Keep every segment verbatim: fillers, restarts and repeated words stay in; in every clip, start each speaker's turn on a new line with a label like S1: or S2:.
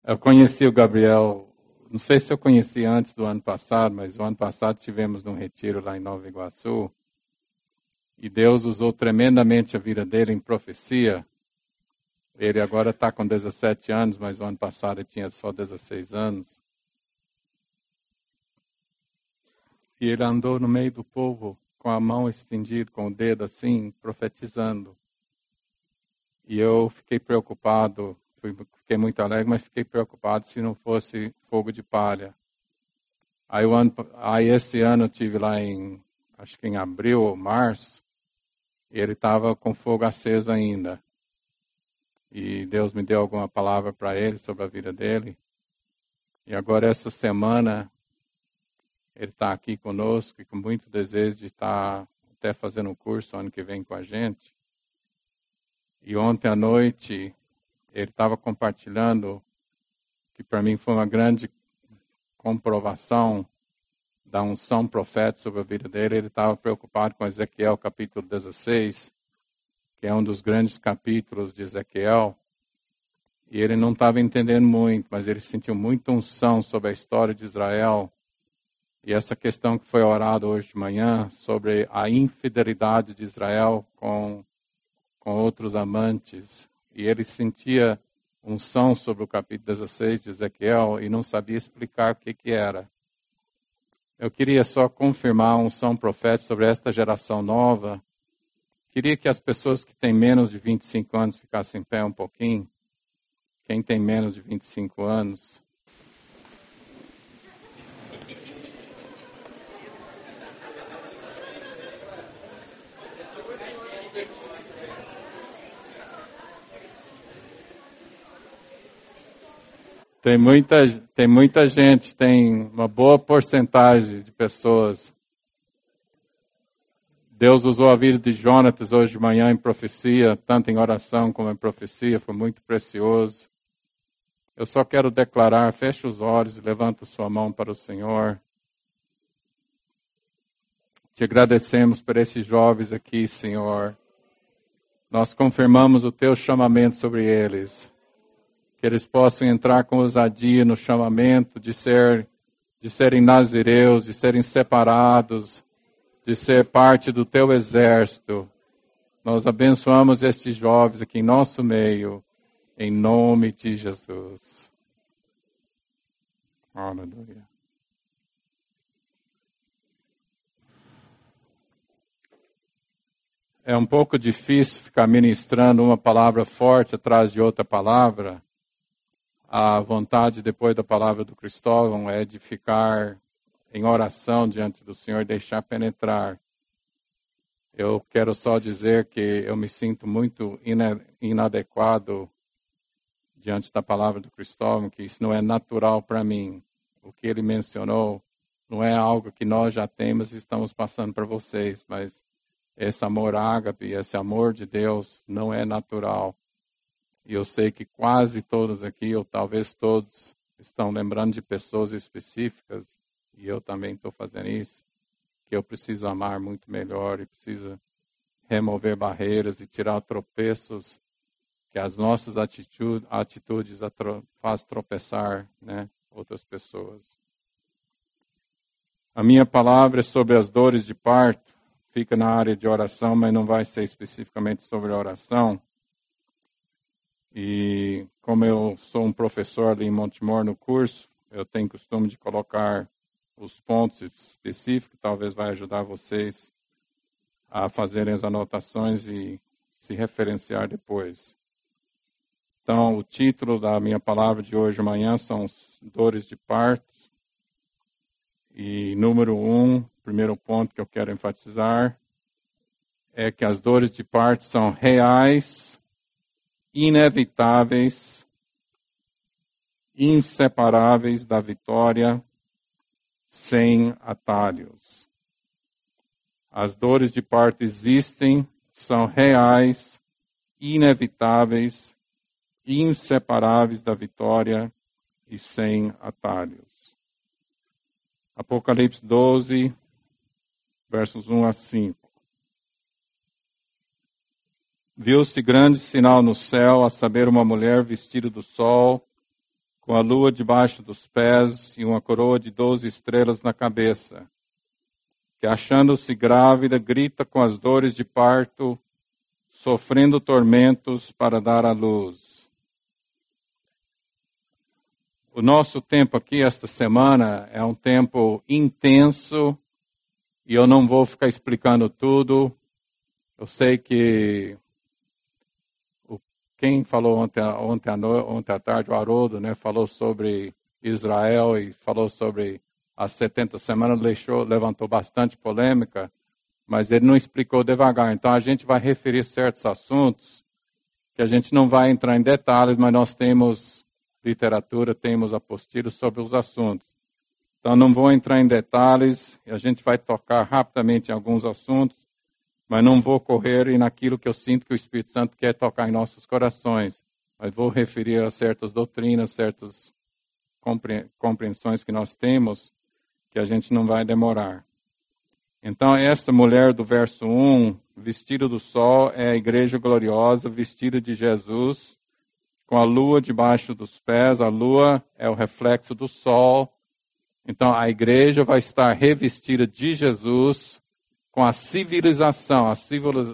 S1: Eu conheci o Gabriel, não sei se eu conheci antes do ano passado, mas o ano passado tivemos um retiro lá em Nova Iguaçu. E Deus usou tremendamente a vida dele em profecia. Ele agora está com dezessete anos, mas o ano passado ele tinha só dezesseis anos. E ele andou no meio do povo com a mão estendida, com o dedo assim, profetizando. E eu fiquei preocupado, fui, fiquei muito alegre, mas fiquei preocupado se não fosse fogo de palha. Aí, o ano, aí esse ano eu tive lá em, acho que em abril ou março, e ele estava com fogo aceso ainda. E Deus me deu alguma palavra para ele sobre a vida dele. E agora essa semana ele está aqui conosco e com muito desejo de estar até fazendo um curso ano que vem com a gente. E ontem à noite ele estava compartilhando, que para mim foi uma grande comprovação da unção profética sobre a vida dele. Ele estava preocupado com Ezequiel capítulo dezesseis, que é um dos grandes capítulos de Ezequiel. E ele não estava entendendo muito, mas ele sentiu muita unção sobre a história de Israel. E essa questão que foi orada hoje de manhã, sobre a infidelidade de Israel com, com outros amantes. E ele sentia unção sobre o capítulo dezesseis de Ezequiel e não sabia explicar o que, que era. Eu queria só confirmar a unção profética sobre esta geração nova. Queria que as pessoas que têm menos de vinte e cinco anos ficassem em pé um pouquinho. Quem tem menos de vinte e cinco anos? Tem muita, tem muita gente, tem uma boa porcentagem de pessoas. Deus usou a vida de Jonatas hoje de manhã em profecia, tanto em oração como em profecia, foi muito precioso. Eu só quero declarar, feche os olhos e levanta sua mão para o Senhor. Te agradecemos por esses jovens aqui, Senhor. Nós confirmamos o teu chamamento sobre eles. Que eles possam entrar com ousadia no chamamento de, ser, de serem nazireus, de serem separados, de ser parte do teu exército. Nós abençoamos estes jovens aqui em nosso meio, em nome de Jesus. Aleluia. É um pouco difícil ficar ministrando uma palavra forte atrás de outra palavra. A vontade depois da palavra do Cristóvão é de ficar em oração diante do Senhor e deixar penetrar. Eu quero só dizer que eu me sinto muito inadequado diante da palavra do Cristóvão, que isso não é natural para mim. O que ele mencionou não é algo que nós já temos e estamos passando para vocês, mas esse amor ágape, esse amor de Deus não é natural. E eu sei que quase todos aqui, ou talvez todos, estão lembrando de pessoas específicas, e eu também estou fazendo isso, que eu preciso amar muito melhor e preciso remover barreiras e tirar tropeços que as nossas atitudes, atitudes atro, faz tropeçar, né, outras pessoas. A minha palavra é sobre as dores de parto, fica na área de oração, mas não vai ser especificamente sobre a oração. E como eu sou um professor ali em Montemor no curso, eu tenho costume de colocar os pontos específicos, talvez vai ajudar vocês a fazerem as anotações e se referenciar depois. Então, o título da minha palavra de hoje de manhã são dores de parto. E número um, primeiro ponto que eu quero enfatizar, é que as dores de parto são reais, inevitáveis, inseparáveis da vitória, sem atalhos. As dores de parto existem, são reais, inevitáveis, inseparáveis da vitória e sem atalhos. Apocalipse doze, versos um a cinco. Viu-se grande sinal no céu, a saber, uma mulher vestida do sol, com a lua debaixo dos pés e uma coroa de doze estrelas na cabeça, que achando-se grávida, grita com as dores de parto, sofrendo tormentos para dar à luz. O nosso tempo aqui esta semana é um tempo intenso e eu não vou ficar explicando tudo. Eu sei que o, quem falou ontem, ontem, à no, ontem à tarde, o Haroldo, né, falou sobre Israel e falou sobre as setenta semanas, deixou, levantou bastante polêmica, mas ele não explicou devagar. Então a gente vai referir certos assuntos que a gente não vai entrar em detalhes, mas nós temos literatura, temos apostilas sobre os assuntos. Então não vou entrar em detalhes, a gente vai tocar rapidamente em alguns assuntos, mas não vou correr naquilo que eu sinto que o Espírito Santo quer tocar em nossos corações. Mas vou referir a certas doutrinas, certas compreensões que nós temos, que a gente não vai demorar. Então, esta mulher do verso um, vestida do sol, é a igreja gloriosa, vestida de Jesus, com a lua debaixo dos pés. A lua é o reflexo do sol. Então, a igreja vai estar revestida de Jesus, com a civilização. A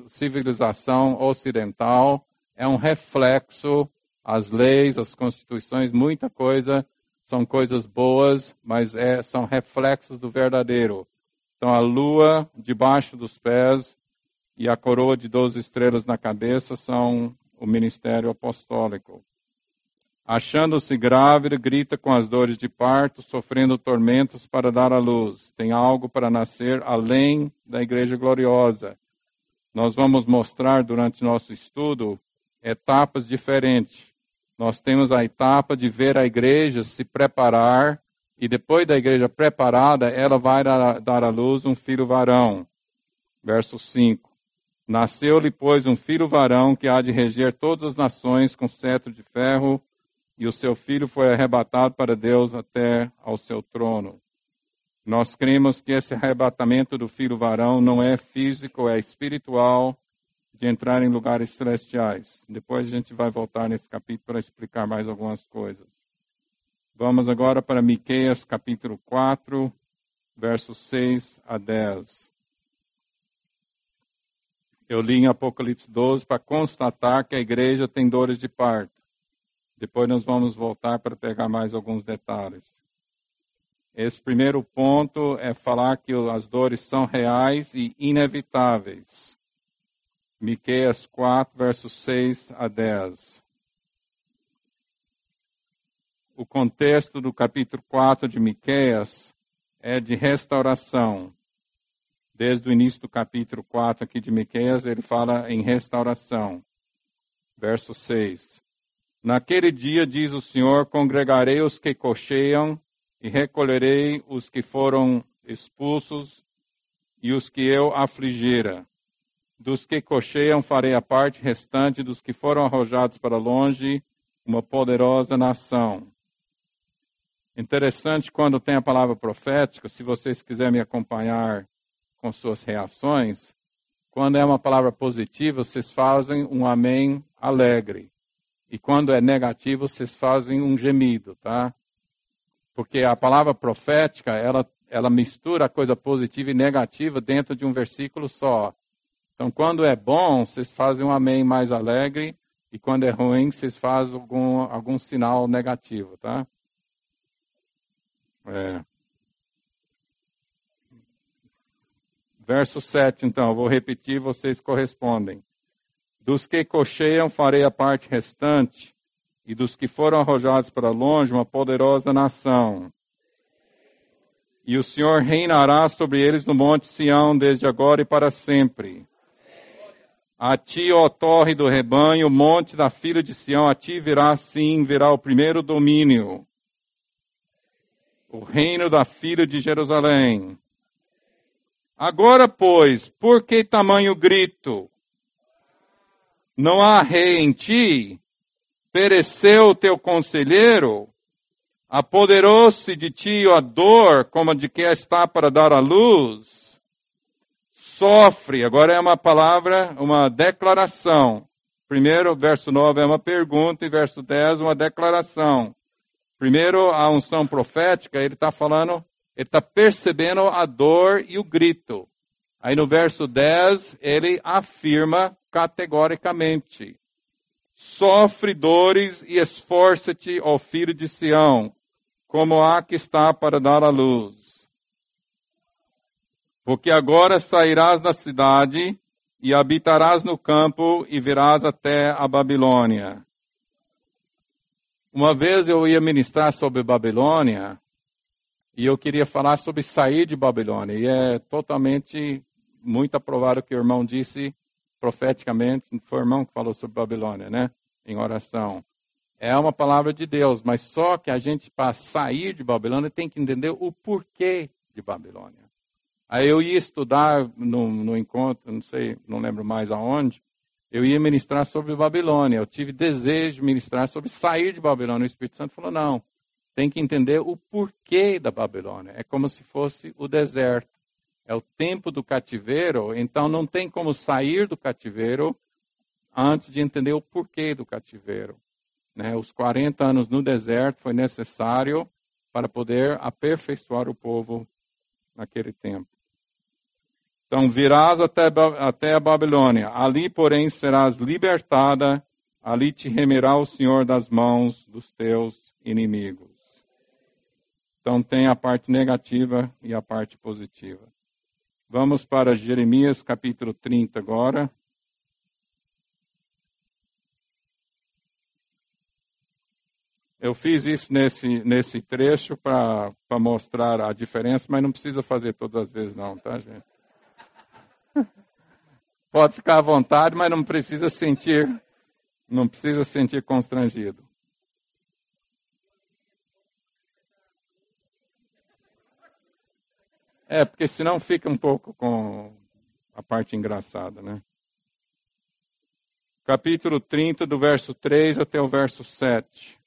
S1: civilização ocidental é um reflexo, as leis, as constituições, muita coisa, são coisas boas, mas é, são reflexos do verdadeiro. Então, a lua debaixo dos pés e a coroa de doze estrelas na cabeça são o ministério apostólico. Achando-se grávida, grita com as dores de parto, sofrendo tormentos para dar à luz. Tem algo para nascer além da igreja gloriosa. Nós vamos mostrar durante nosso estudo etapas diferentes. Nós temos a etapa de ver a igreja se preparar, e depois da igreja preparada, ela vai dar à luz um filho varão. Verso cinco. Nasceu-lhe, pois, um filho varão que há de reger todas as nações com cetro de ferro, e o seu filho foi arrebatado para Deus até ao seu trono. Nós cremos que esse arrebatamento do filho varão não é físico, é espiritual, de entrar em lugares celestiais. Depois a gente vai voltar nesse capítulo para explicar mais algumas coisas. Vamos agora para Miqueias capítulo quatro, versos seis a dez. Eu li em Apocalipse doze para constatar que a igreja tem dores de parto. Depois nós vamos voltar para pegar mais alguns detalhes. Esse primeiro ponto é falar que as dores são reais e inevitáveis. Miqueias quatro, versos seis a dez. O contexto do capítulo quatro de Miqueias é de restauração. Desde o início do capítulo quatro aqui de Miqueias, ele fala em restauração. Verso seis. Naquele dia, diz o Senhor, congregarei os que cocheiam e recolherei os que foram expulsos e os que eu afligira. Dos que cocheiam farei a parte restante, dos que foram arrojados para longe, uma poderosa nação. Interessante quando tem a palavra profética, se vocês quiserem me acompanhar com suas reações, quando é uma palavra positiva, vocês fazem um amém alegre. E quando é negativo, vocês fazem um gemido, tá? Porque a palavra profética, ela, ela mistura a coisa positiva e negativa dentro de um versículo só. Então, quando é bom, vocês fazem um amém mais alegre, e quando é ruim, vocês fazem algum, algum sinal negativo, tá? É. Verso sete, então, eu vou repetir, vocês correspondem. Dos que cocheiam farei a parte restante, e dos que foram arrojados para longe, uma poderosa nação. E o Senhor reinará sobre eles no monte Sião, desde agora e para sempre. A ti, ó torre do rebanho, monte da filha de Sião, a ti virá sim, virá o primeiro domínio. O reino da filha de Jerusalém. Agora, pois, por que tamanho grito? Não há rei em ti? Pereceu o teu conselheiro? Apoderou-se de ti a dor, como a de que está para dar à luz? Sofre, agora é uma palavra, uma declaração. Primeiro, verso nove é uma pergunta e verso dez uma declaração. Primeiro, a unção profética, ele está falando, ele está percebendo a dor e o grito. Aí no verso dez, ele afirma categoricamente: sofre dores e esforça-te, ó filho de Sião, como há que está para dar à luz. Porque agora sairás da cidade e habitarás no campo e virás até a Babilônia. Uma vez eu ia ministrar sobre Babilônia e eu queria falar sobre sair de Babilônia. E é totalmente, muito aprovado o que o irmão disse profeticamente. Foi o irmão que falou sobre Babilônia, né? Em oração. É uma palavra de Deus, mas só que a gente, para sair de Babilônia, tem que entender o porquê de Babilônia. Aí eu ia estudar no, no encontro, não sei, não lembro mais aonde, eu ia ministrar sobre Babilônia. Eu tive desejo de ministrar sobre sair de Babilônia. O Espírito Santo falou, não, tem que entender o porquê da Babilônia. É como se fosse o deserto. É o tempo do cativeiro, então não tem como sair do cativeiro antes de entender o porquê do cativeiro. Né? Os quarenta anos no deserto foi necessário para poder aperfeiçoar o povo naquele tempo. Então, virás até, até a Babilônia. Ali, porém, serás libertada. Ali te remerá o Senhor das mãos dos teus inimigos. Então, tem a parte negativa e a parte positiva. Vamos para Jeremias, capítulo trinta agora. Eu fiz isso nesse, nesse trecho para mostrar a diferença, mas não precisa fazer todas as vezes não, tá, gente? Pode ficar à vontade, mas não precisa sentir, não precisa sentir constrangido. É, porque senão fica um pouco com a parte engraçada, né? Capítulo trinta, do verso três até o verso sete.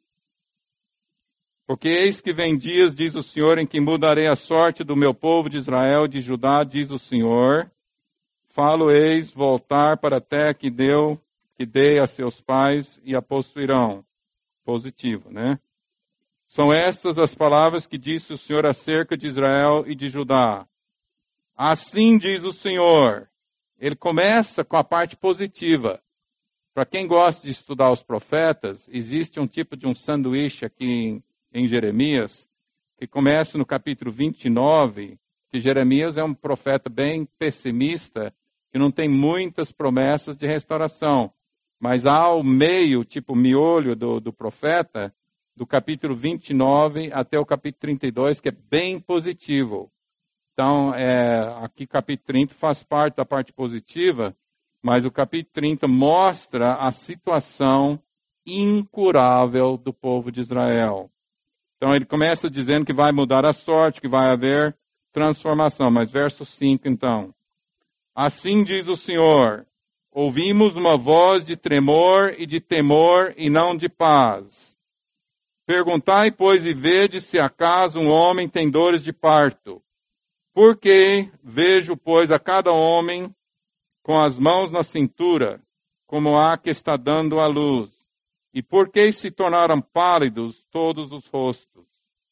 S1: Porque eis que vem dias, diz o Senhor, em que mudarei a sorte do meu povo de Israel, de Judá, diz o Senhor. Falo-eis voltar para a terra que deu, que dei a seus pais e a possuirão. Positivo, né? São estas as palavras que disse o Senhor acerca de Israel e de Judá. Assim diz o Senhor. Ele começa com a parte positiva. Para quem gosta de estudar os profetas, existe um tipo de um sanduíche aqui em, em Jeremias, que começa no capítulo vinte e nove, que Jeremias é um profeta bem pessimista, que não tem muitas promessas de restauração. Mas há o meio, tipo miolho do, do profeta, do capítulo vinte e nove até o capítulo trinta e dois, que é bem positivo. Então, é, aqui capítulo trinta faz parte da parte positiva, mas o capítulo trinta mostra a situação incurável do povo de Israel. Então, ele começa dizendo que vai mudar a sorte, que vai haver transformação. Mas verso cinco, então. Assim diz o Senhor, ouvimos uma voz de tremor e de temor e não de paz. Perguntai, pois, e vede se acaso um homem tem dores de parto. Porque vejo, pois, a cada homem com as mãos na cintura, como há que está dando à luz. E por que se tornaram pálidos todos os rostos?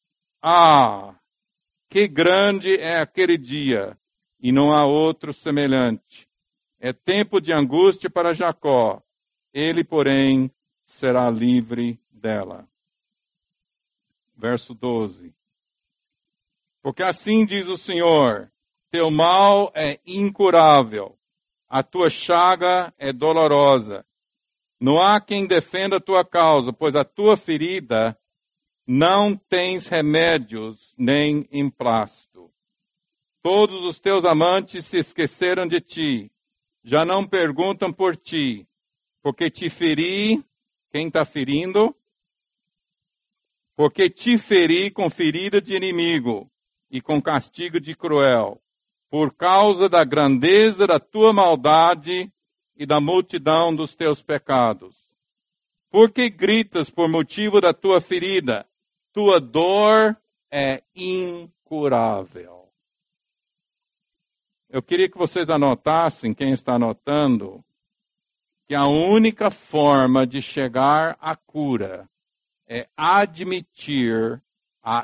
S1: Ah, que grande é aquele dia, e não há outro semelhante. É tempo de angústia para Jacó, ele, porém, será livre dela. Verso doze. Porque assim diz o Senhor, teu mal é incurável, a tua chaga é dolorosa. Não há quem defenda a tua causa, pois a tua ferida não tens remédios nem emplasto. Todos os teus amantes se esqueceram de ti, já não perguntam por ti, porque te feri, quem está ferindo? Porque te feri com ferida de inimigo e com castigo de cruel, por causa da grandeza da tua maldade e da multidão dos teus pecados. Por que gritas por motivo da tua ferida? Tua dor é incurável. Eu queria que vocês anotassem, quem está anotando, que a única forma de chegar à cura é admitir a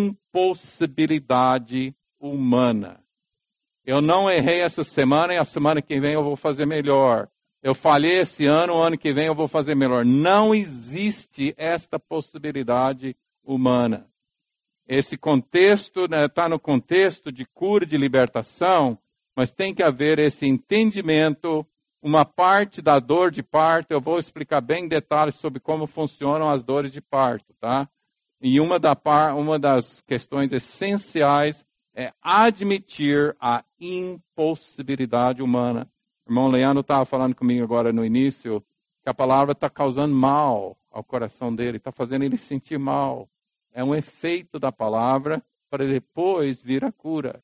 S1: impossibilidade humana. Eu não errei essa semana e a semana que vem eu vou fazer melhor. Eu falhei esse ano, o ano que vem eu vou fazer melhor. Não existe esta possibilidade humana. Esse contexto está, né, no contexto de cura e de libertação, mas tem que haver esse entendimento, uma parte da dor de parto. Eu vou explicar bem em detalhes sobre como funcionam as dores de parto, tá? E uma, da, uma das questões essenciais é admitir a impossibilidade humana. O irmão Leandro estava falando comigo agora no início que a palavra está causando mal ao coração dele, está fazendo ele sentir mal. É um efeito da palavra para depois vir a cura.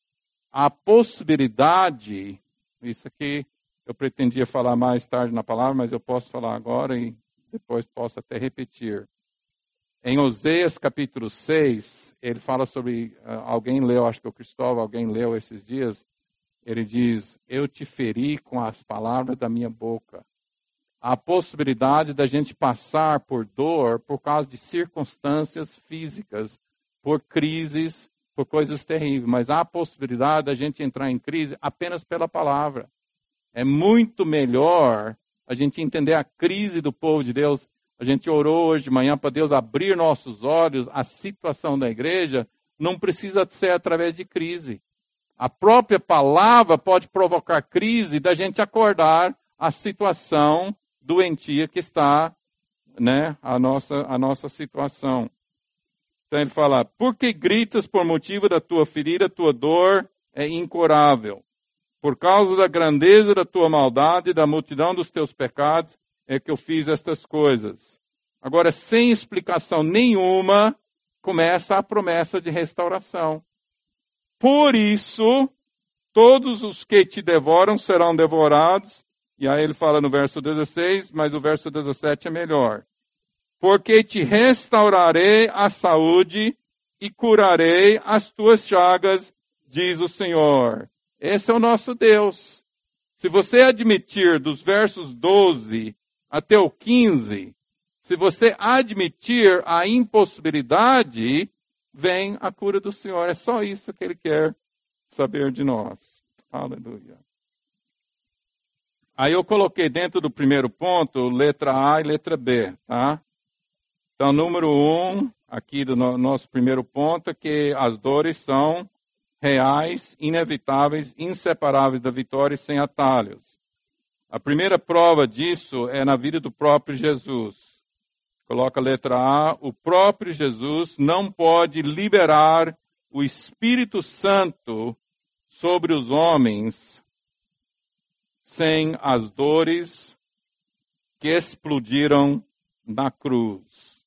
S1: A possibilidade, isso aqui eu pretendia falar mais tarde na palavra, mas eu posso falar agora e depois posso até repetir. Em Oséias capítulo seis, ele fala sobre, alguém leu, acho que o Cristóvão, alguém leu esses dias, ele diz, eu te feri com as palavras da minha boca. A possibilidade da gente passar por dor por causa de circunstâncias físicas, por crises, por coisas terríveis. Mas há a possibilidade da gente entrar em crise apenas pela palavra. É muito melhor a gente entender a crise do povo de Deus. A gente orou hoje de manhã para Deus abrir nossos olhos. A situação da igreja não precisa ser através de crise. A própria palavra pode provocar crise da gente acordar a situação doentia que está, né, a nossa, a nossa situação. Então ele fala, por que gritas por motivo da tua ferida, tua dor é incurável? Por causa da grandeza da tua maldade e da multidão dos teus pecados é que eu fiz estas coisas. Agora, sem explicação nenhuma, começa a promessa de restauração. Por isso, todos os que te devoram serão devorados. E aí ele fala no verso dezesseis, mas o verso dezessete é melhor. Porque te restaurarei a saúde e curarei as tuas chagas, diz o Senhor. Esse é o nosso Deus. Se você admitir dos versos doze até o quinze, se você admitir a impossibilidade, vem a cura do Senhor. É só isso que ele quer saber de nós. Aleluia. Aí eu coloquei dentro do primeiro ponto, letra A e letra B, tá? Então, número um, aqui do no, nosso primeiro ponto, é que as dores são reais, inevitáveis, inseparáveis da vitória e sem atalhos. A primeira prova disso é na vida do próprio Jesus. Coloca a letra A, o próprio Jesus não pode liberar o Espírito Santo sobre os homens sem as dores que explodiram na cruz.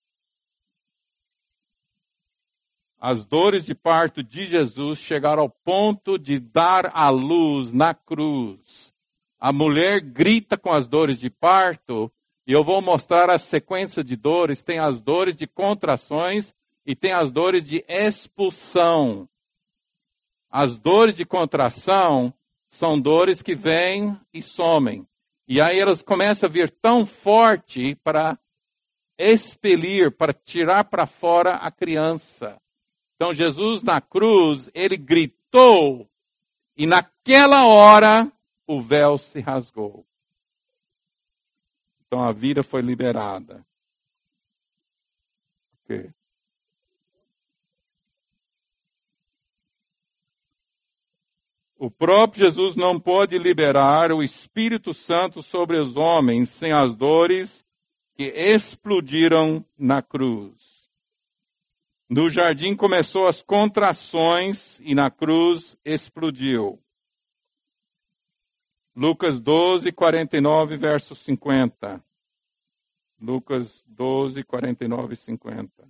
S1: As dores de parto de Jesus chegaram ao ponto de dar à luz na cruz. A mulher grita com as dores de parto, e eu vou mostrar a sequência de dores. Tem as dores de contrações e tem as dores de expulsão. As dores de contração são dores que vêm e somem. E aí elas começam a vir tão forte para expelir, para tirar para fora a criança. Então Jesus na cruz, ele gritou e naquela hora o véu se rasgou. Então a vida foi liberada. Ok. O próprio Jesus não pode liberar o Espírito Santo sobre os homens sem as dores que explodiram na cruz. No jardim começou as contrações e na cruz explodiu. Lucas doze, quarenta e nove, verso cinquenta. Lucas doze, quarenta e nove e cinquenta.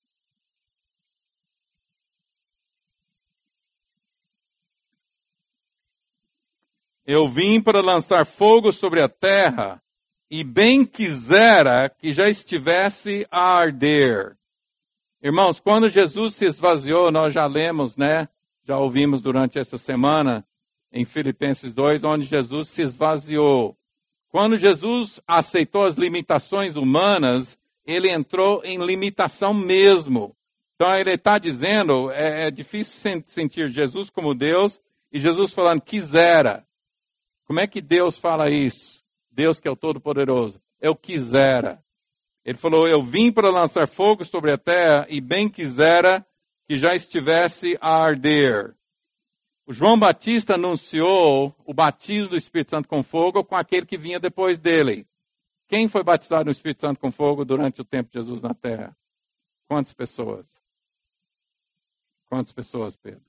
S1: Eu vim para lançar fogo sobre a terra, e bem quisera que já estivesse a arder. Irmãos, quando Jesus se esvaziou, nós já lemos, né? Já ouvimos durante essa semana, em Filipenses dois, onde Jesus se esvaziou. Quando Jesus aceitou as limitações humanas, ele entrou em limitação mesmo. Então ele está dizendo, é, é difícil sentir Jesus como Deus, e Jesus falando, quisera. Como é que Deus fala isso? Deus que é o Todo-Poderoso. Eu quisera. Ele falou, eu vim para lançar fogo sobre a terra, e bem quisera que já estivesse a arder. O João Batista anunciou o batismo do Espírito Santo com fogo com aquele que vinha depois dele. Quem foi batizado no Espírito Santo com fogo durante o tempo de Jesus na terra? Quantas pessoas? Quantas pessoas, Pedro?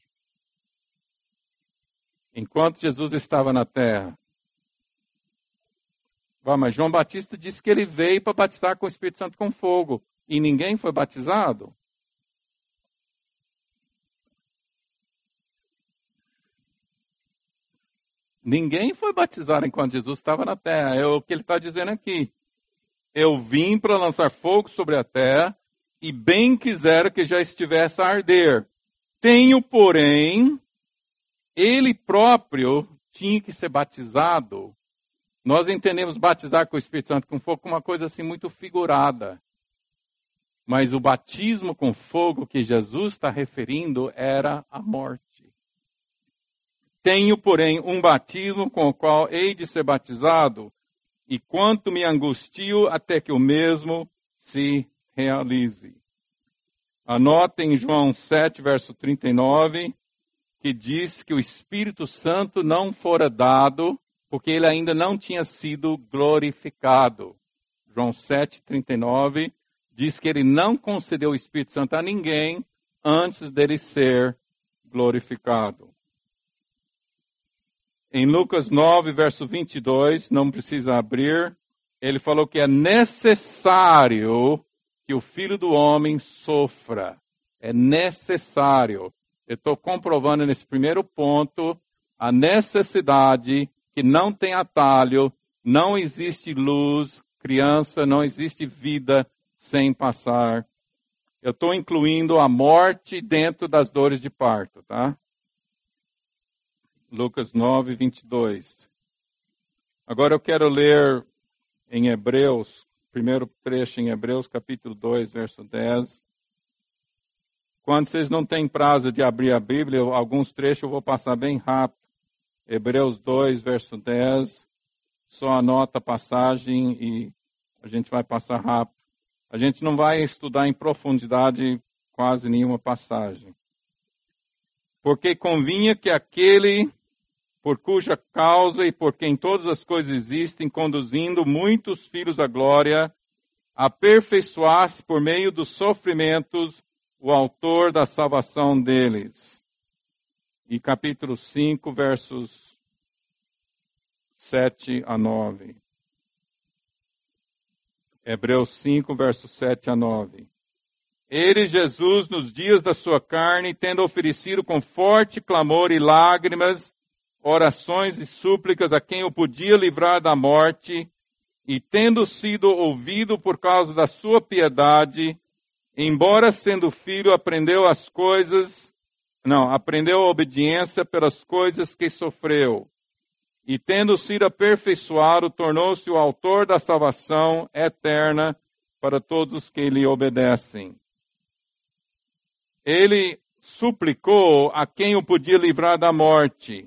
S1: Enquanto Jesus estava na terra. Ah, mas João Batista disse que ele veio para batizar com o Espírito Santo com fogo. E ninguém foi batizado? Ninguém foi batizado enquanto Jesus estava na terra. É o que ele está dizendo aqui. Eu vim para lançar fogo sobre a terra, e bem quisera que já estivesse a arder. Tenho, porém, ele próprio tinha que ser batizado. Nós entendemos batizar com o Espírito Santo com fogo como uma coisa assim muito figurada. Mas o batismo com fogo que Jesus está referindo era a morte. Tenho, porém, um batismo com o qual hei de ser batizado, e quanto me angustio até que o mesmo se realize. Anotem João sete, verso trinta e nove, que diz que o Espírito Santo não fora dado, porque ele ainda não tinha sido glorificado. João sete, trinta e nove, diz que ele não concedeu o Espírito Santo a ninguém antes dele ser glorificado. Em Lucas nove, verso vinte e dois, não precisa abrir, ele falou que é necessário que o Filho do Homem sofra. É necessário. Eu estou comprovando nesse primeiro ponto a necessidade que não tem atalho, não existe luz, criança, não existe vida sem passar. Eu estou incluindo a morte dentro das dores de parto, tá? Lucas nove, vinte e dois. Agora eu quero ler em Hebreus, primeiro trecho em Hebreus, capítulo dois, verso dez. Quando vocês não têm prazo de abrir a Bíblia, alguns trechos eu vou passar bem rápido. Hebreus dois, verso dez. Só anota a passagem e a gente vai passar rápido. A gente não vai estudar em profundidade quase nenhuma passagem. Porque convinha que aquele por cuja causa e por quem todas as coisas existem, conduzindo muitos filhos à glória, aperfeiçoasse por meio dos sofrimentos o autor da salvação deles. E capítulo cinco, versos sete a nove. Hebreus cinco, versos sete a nove. Ele, Jesus, nos dias da sua carne, tendo oferecido com forte clamor e lágrimas, orações e súplicas a quem o podia livrar da morte, e tendo sido ouvido por causa da sua piedade, embora sendo filho, aprendeu as coisas, não, aprendeu a obediência pelas coisas que sofreu. E tendo sido aperfeiçoado, tornou-se o autor da salvação eterna para todos os que lhe obedecem. Ele suplicou a quem o podia livrar da morte.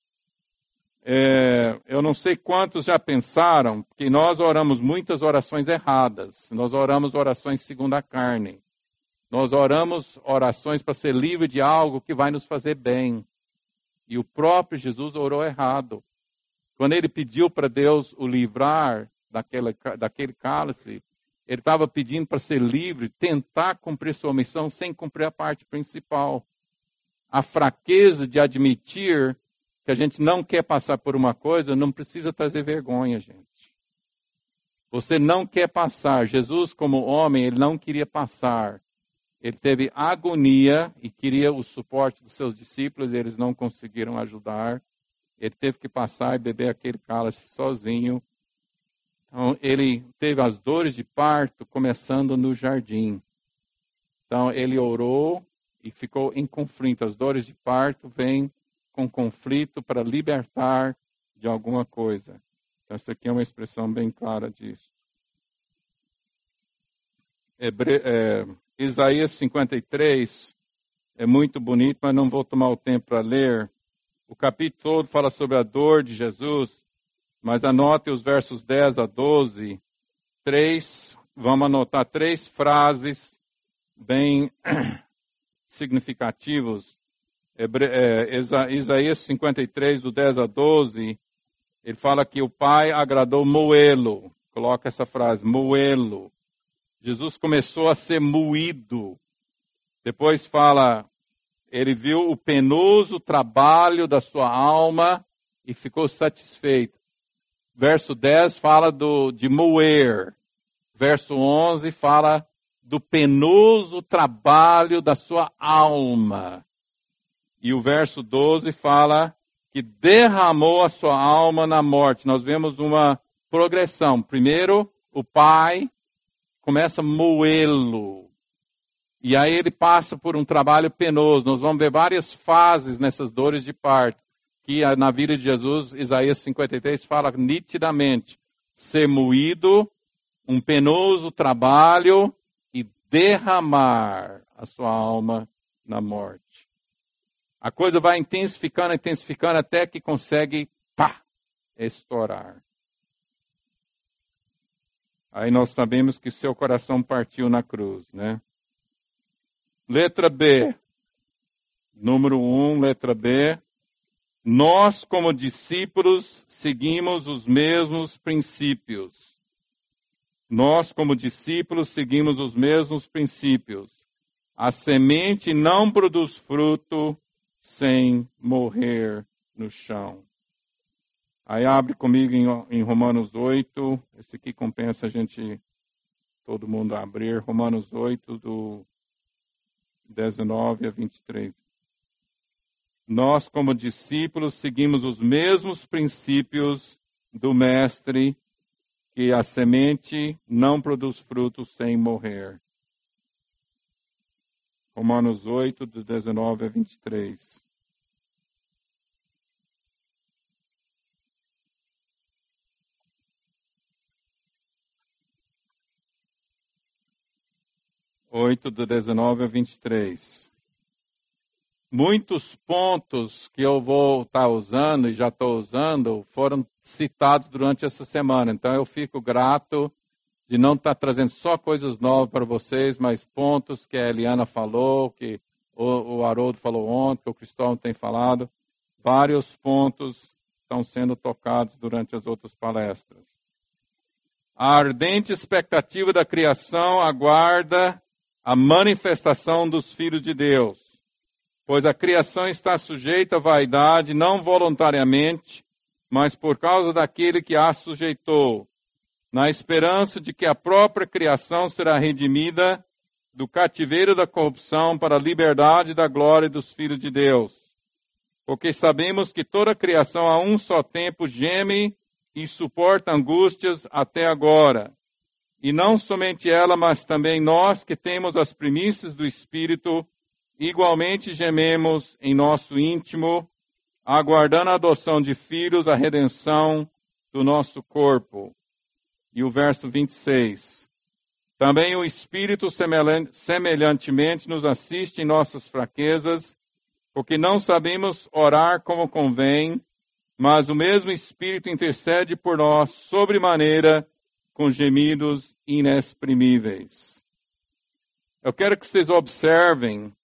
S1: É, eu não sei quantos já pensaram que nós oramos muitas orações erradas. Nós oramos orações segundo a carne. Nós oramos orações para ser livre de algo que vai nos fazer bem. E o próprio Jesus orou errado. Quando ele pediu para Deus o livrar daquele, daquele cálice, ele estava pedindo para ser livre, tentar cumprir sua missão sem cumprir a parte principal. A fraqueza de admitir que a gente não quer passar por uma coisa, não precisa trazer vergonha, gente. Você não quer passar. Jesus, como homem, ele não queria passar. Ele teve agonia e queria o suporte dos seus discípulos, e eles não conseguiram ajudar. Ele teve que passar e beber aquele cálice sozinho. Então, ele teve as dores de parto começando no jardim. Então, ele orou e ficou em conflito. As dores de parto vêm com conflito para libertar de alguma coisa. Então, essa aqui é uma expressão bem clara disso. Hebre... É, Isaías cinquenta e três é muito bonito, mas não vou tomar o tempo para ler. O capítulo todo fala sobre a dor de Jesus, mas anote os versos dez a doze. Três, vamos anotar três frases bem significativos. Hebre... É, Isaías cinquenta e três, do dez a doze, ele fala que o Pai agradou moê-lo. Coloca essa frase, moê-lo. Jesus começou a ser moído. Depois fala, ele viu o penoso trabalho da sua alma e ficou satisfeito. Verso dez fala do, de moer. Verso onze fala do penoso trabalho da sua alma. E o verso doze fala que derramou a sua alma na morte. Nós vemos uma progressão. Primeiro, o Pai começa a moê-lo. E aí ele passa por um trabalho penoso. Nós vamos ver várias fases nessas dores de parto, que na vida de Jesus, Isaías cinquenta e três fala nitidamente. Ser moído, um penoso trabalho e derramar a sua alma na morte. A coisa vai intensificando, intensificando, até que consegue, pá, estourar. Aí nós sabemos que seu coração partiu na cruz, né? Letra B. Número um, letra B. Nós, como discípulos, seguimos os mesmos princípios. Nós, como discípulos, seguimos os mesmos princípios. A semente não produz fruto sem morrer no chão. Aí abre comigo em, em Romanos oito. Esse aqui compensa a gente, todo mundo abrir. Romanos oito, do dezenove a vinte e três. Nós, como discípulos, seguimos os mesmos princípios do Mestre, que a semente não produz fruto sem morrer. Romanos oito, do dezenove a vinte e três. oito, do dezenove a vinte e três. Muitos pontos que eu vou estar usando e já estou usando foram citados durante essa semana. Então eu fico grato de não estar trazendo só coisas novas para vocês, mas pontos que a Eliana falou, que o, o Haroldo falou ontem, que o Cristóvão tem falado. Vários pontos estão sendo tocados durante as outras palestras. A ardente expectativa da criação aguarda a manifestação dos filhos de Deus, pois a criação está sujeita à vaidade, não voluntariamente, mas por causa daquele que a sujeitou, na esperança de que a própria criação será redimida do cativeiro da corrupção para a liberdade da glória dos filhos de Deus. Porque sabemos que toda a criação a um só tempo geme e suporta angústias até agora. E não somente ela, mas também nós que temos as primícias do Espírito, igualmente gememos em nosso íntimo, aguardando a adoção de filhos, a redenção do nosso corpo. E o verso vinte e seis. Também o Espírito semelhantemente nos assiste em nossas fraquezas, porque não sabemos orar como convém, mas o mesmo Espírito intercede por nós sobremaneira com gemidos inexprimíveis. Eu quero que vocês observem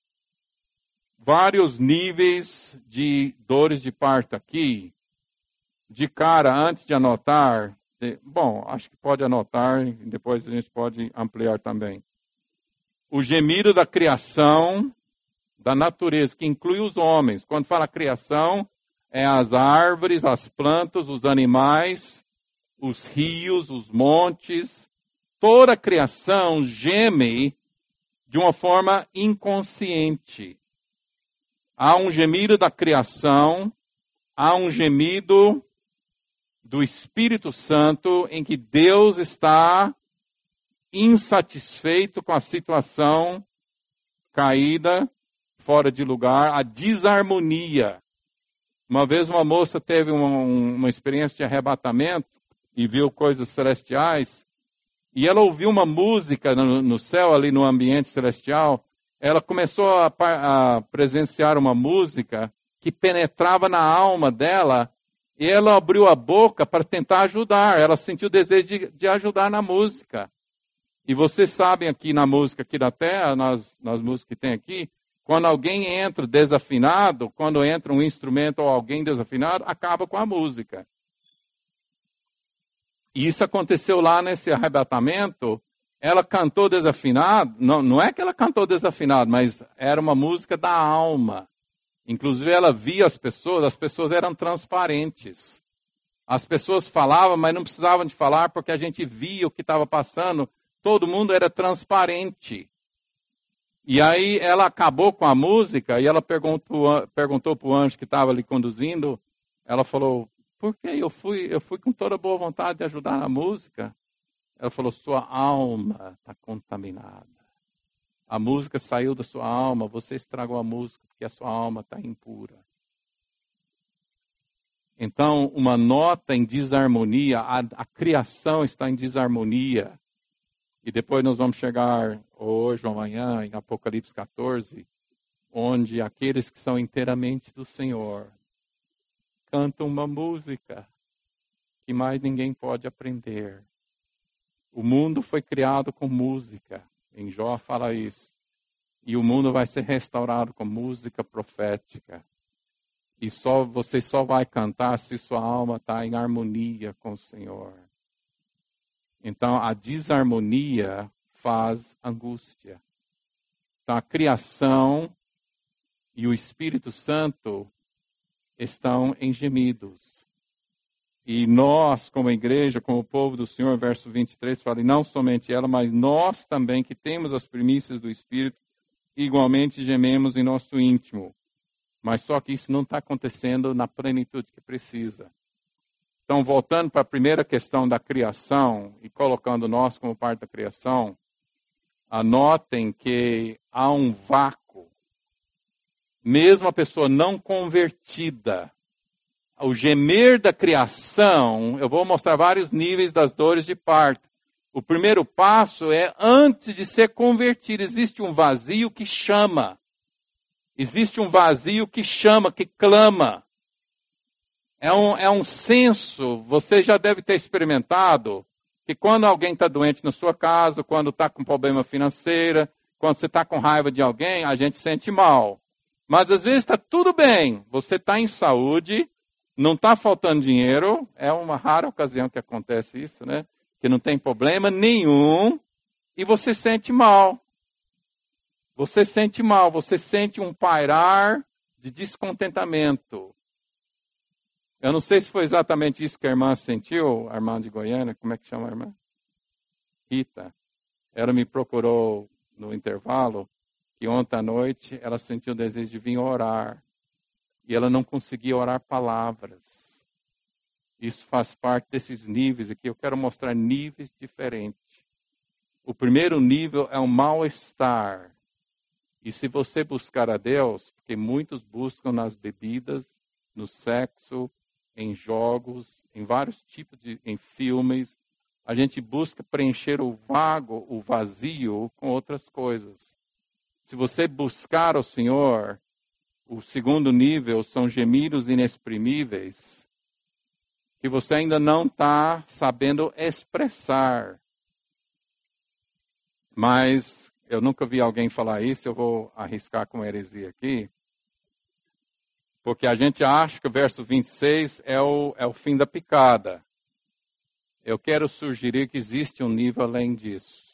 S1: vários níveis de dores de parto aqui. De cara, antes de anotar, de, bom, acho que pode anotar, depois a gente pode ampliar também. O gemido da criação, da natureza, que inclui os homens. Quando fala criação, é as árvores, as plantas, os animais, os rios, os montes. Toda a criação geme de uma forma inconsciente. Há um gemido da criação, há um gemido do Espírito Santo em que Deus está insatisfeito com a situação caída, fora de lugar, a desarmonia. Uma vez uma moça teve uma, uma experiência de arrebatamento e viu coisas celestiais, E ela ouviu uma música no, no céu, ali no ambiente celestial. Ela começou a, a presenciar uma música que penetrava na alma dela. E ela abriu a boca para tentar ajudar. Ela sentiu o desejo de, de ajudar na música. E vocês sabem aqui na música aqui da Terra, nas, nas músicas que tem aqui, quando alguém entra desafinado, quando entra um instrumento ou alguém desafinado, acaba com a música. E isso aconteceu lá nesse arrebatamento. Ela cantou desafinado, não, não é que ela cantou desafinado, mas era uma música da alma. Inclusive ela via as pessoas, as pessoas eram transparentes. As pessoas falavam, mas não precisavam de falar porque a gente via o que estava passando. Todo mundo era transparente. E aí ela acabou com a música e ela perguntou, perguntou para o anjo que estava ali conduzindo, ela falou, por que eu fui, eu fui com toda boa vontade de ajudar na música? Ela falou, sua alma está contaminada. A música saiu da sua alma, você estragou a música porque a sua alma está impura. Então, uma nota em desarmonia, a, a criação está em desarmonia. E depois nós vamos chegar hoje ou amanhã, em Apocalipse catorze, onde aqueles que são inteiramente do Senhor cantam uma música que mais ninguém pode aprender. O mundo foi criado com música. Em Jó fala isso. E o mundo vai ser restaurado com música profética. E só, você só vai cantar se sua alma está em harmonia com o Senhor. Então, a desarmonia faz angústia. Então, a criação e o Espírito Santo estão em gemidos. E nós, como igreja, como povo do Senhor, verso vinte e três, fala, e não somente ela, mas nós também, que temos as primícias do Espírito, igualmente gememos em nosso íntimo. Mas só que isso não está acontecendo na plenitude que precisa. Então, voltando para a primeira questão da criação e colocando nós como parte da criação, anotem que há um vácuo. Mesmo a pessoa não convertida, o gemer da criação, eu vou mostrar vários níveis das dores de parto. O primeiro passo é, antes de ser convertido, existe um vazio que chama. Existe um vazio que chama, que clama. É um, é um senso, você já deve ter experimentado, que quando alguém está doente na sua casa, quando está com problema financeiro, quando você está com raiva de alguém, a gente sente mal. Mas às vezes está tudo bem, você está em saúde, não está faltando dinheiro, é uma rara ocasião que acontece isso, né? Que não tem problema nenhum, e você sente mal. Você sente mal, você sente um pairar de descontentamento. Eu não sei se foi exatamente isso que a irmã sentiu, a irmã de Goiânia, como é que chama a irmã? Rita. Ela me procurou no intervalo, que ontem à noite ela sentiu o desejo de vir orar. E ela não conseguia orar palavras. Isso faz parte desses níveis aqui. Eu quero mostrar níveis diferentes. O primeiro nível é um mal-estar. E se você buscar a Deus, porque muitos buscam nas bebidas, no sexo, em jogos, em vários tipos de, em filmes, a gente busca preencher o vago, o vazio com outras coisas. Se você buscar o Senhor, o segundo nível são gemidos inexprimíveis, que você ainda não está sabendo expressar. Mas eu nunca vi alguém falar isso, eu vou arriscar com heresia aqui. Porque a gente acha que o verso vinte e seis é o, é o fim da picada. Eu quero sugerir que existe um nível além disso.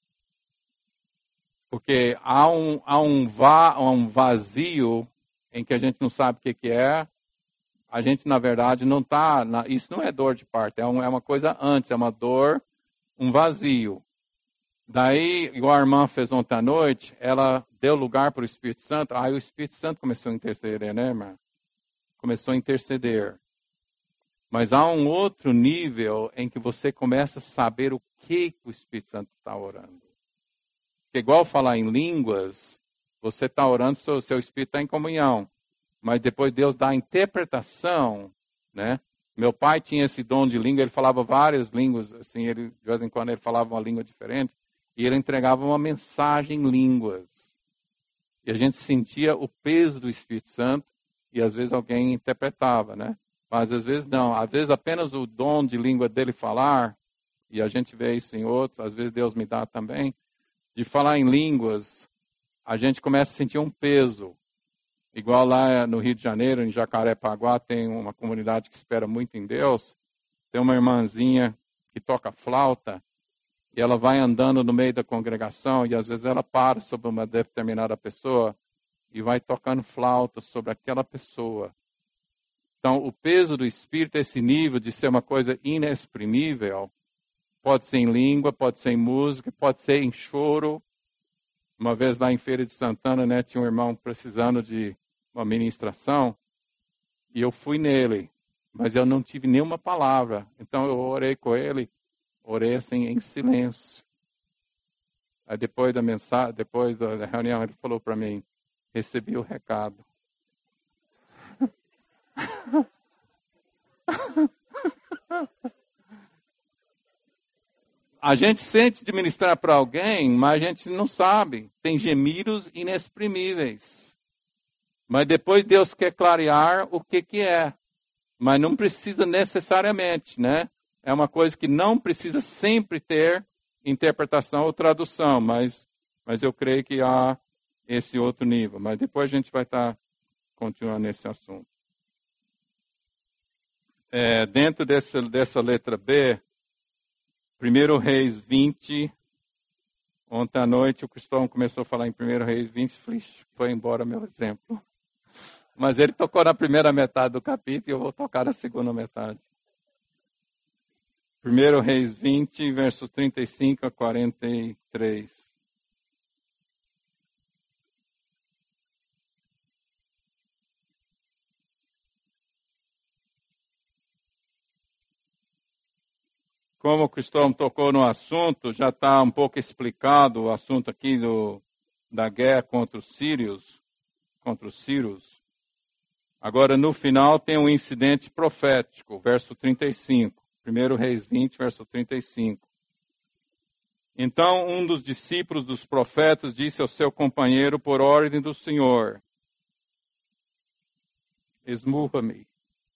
S1: Porque há um, há um, va, um vazio em que a gente não sabe o que, que é. A gente, na verdade, não está... Isso não é dor de parto, é, um, é uma coisa antes, é uma dor, um vazio. Daí, igual a irmã fez ontem à noite, ela deu lugar para o Espírito Santo. Aí o Espírito Santo começou a interceder, né, irmã? Começou a interceder. Mas há um outro nível em que você começa a saber o que o Espírito Santo está orando. Porque igual falar em línguas, você está orando, seu, seu Espírito está em comunhão. Mas depois Deus dá a interpretação, né? Meu pai tinha esse dom de língua, ele falava várias línguas, assim, ele, de vez em quando ele falava uma língua diferente, e ele entregava uma mensagem em línguas. E a gente sentia o peso do Espírito Santo, e às vezes alguém interpretava, né? Mas às vezes não, às vezes apenas o dom de língua dele falar, e a gente vê isso em outros, às vezes Deus me dá também, de falar em línguas, a gente começa a sentir um peso. Igual lá no Rio de Janeiro, em Jacarepaguá, tem uma comunidade que espera muito em Deus. Tem uma irmãzinha que toca flauta e ela vai andando no meio da congregação e às vezes ela para sobre uma determinada pessoa e vai tocando flauta sobre aquela pessoa. Então, o peso do Espírito, esse nível de ser uma coisa inexprimível, pode ser em língua, pode ser em música, pode ser em choro. Uma vez lá em Feira de Santana, né, tinha um irmão precisando de uma ministração, e eu fui nele, mas eu não tive nenhuma palavra. Então eu orei com ele, orei assim em silêncio. Aí depois da mensagem, depois da reunião, ele falou para mim, recebi o recado. A gente sente de ministrar para alguém, mas a gente não sabe. Tem gemidos inexprimíveis. Mas depois Deus quer clarear o que, que é. Mas não precisa necessariamente, né? É uma coisa que não precisa sempre ter interpretação ou tradução, mas, mas eu creio que há esse outro nível. Mas depois a gente vai estar continuando nesse assunto. É, dentro dessa, dessa letra B, primeiro Reis vinte, ontem à noite o Cristão começou a falar em primeiro Reis vinte, foi embora meu exemplo. Mas ele tocou na primeira metade do capítulo e eu vou tocar na segunda metade. primeiro Reis vinte, versos trinta e cinco a quarenta e três. Como o Cristão tocou no assunto, já está um pouco explicado o assunto aqui do, da guerra contra os sírios, contra os sírios. Agora, no final, tem um incidente profético, verso trinta e cinco. primeiro Reis vinte, verso trinta e cinco. Então, um dos discípulos dos profetas disse ao seu companheiro, por ordem do Senhor, esmurra-me.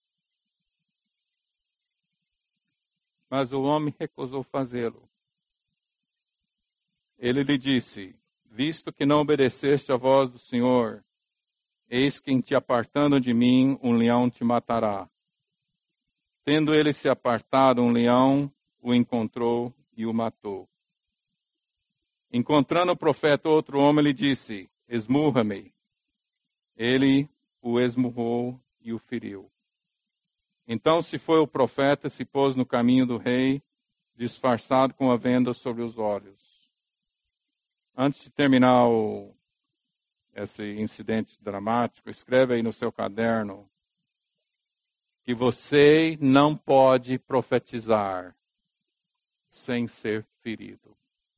S1: Mas o homem recusou fazê-lo. Ele lhe disse, visto que não obedeceste à voz do Senhor, eis que em te apartando de mim, um leão te matará. Tendo ele se apartado, um leão o encontrou e o matou. Encontrando o profeta outro homem, lhe disse, esmurra-me. Ele o esmurrou e o feriu. Então se foi o profeta, se pôs no caminho do rei, disfarçado com a venda sobre os olhos. Antes de terminar o, esse incidente dramático, escreve aí no seu caderno que você não pode profetizar sem ser ferido.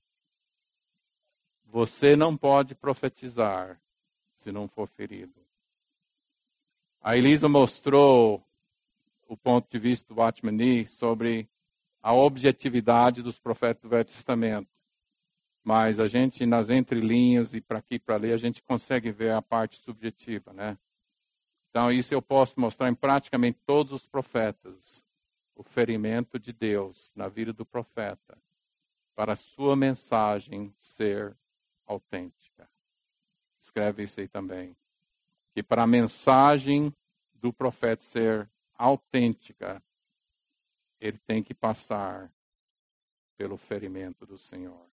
S1: Você não pode profetizar se não for ferido. A Elisa mostrou o ponto de vista do Watchman Nee sobre a objetividade dos profetas do Velho Testamento. Mas a gente, nas entrelinhas e para aqui e para ali, a gente consegue ver a parte subjetiva, né? Então, isso eu posso mostrar em praticamente todos os profetas. O ferimento de Deus na vida do profeta para a sua mensagem ser autêntica. Escreve isso aí também. Que para a mensagem do profeta ser autêntica, ele tem que passar pelo ferimento do Senhor.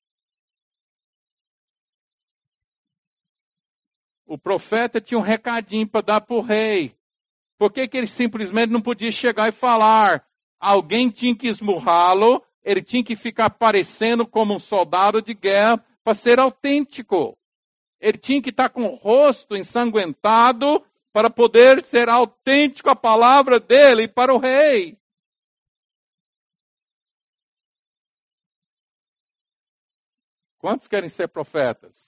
S1: O profeta tinha um recadinho para dar para o rei. Por que que ele simplesmente não podia chegar e falar? Alguém tinha que esmurrá-lo, ele tinha que ficar parecendo como um soldado de guerra para ser autêntico. Ele tinha que estar com o rosto ensanguentado para poder ser autêntico a palavra dele para o rei. Quantos querem ser profetas?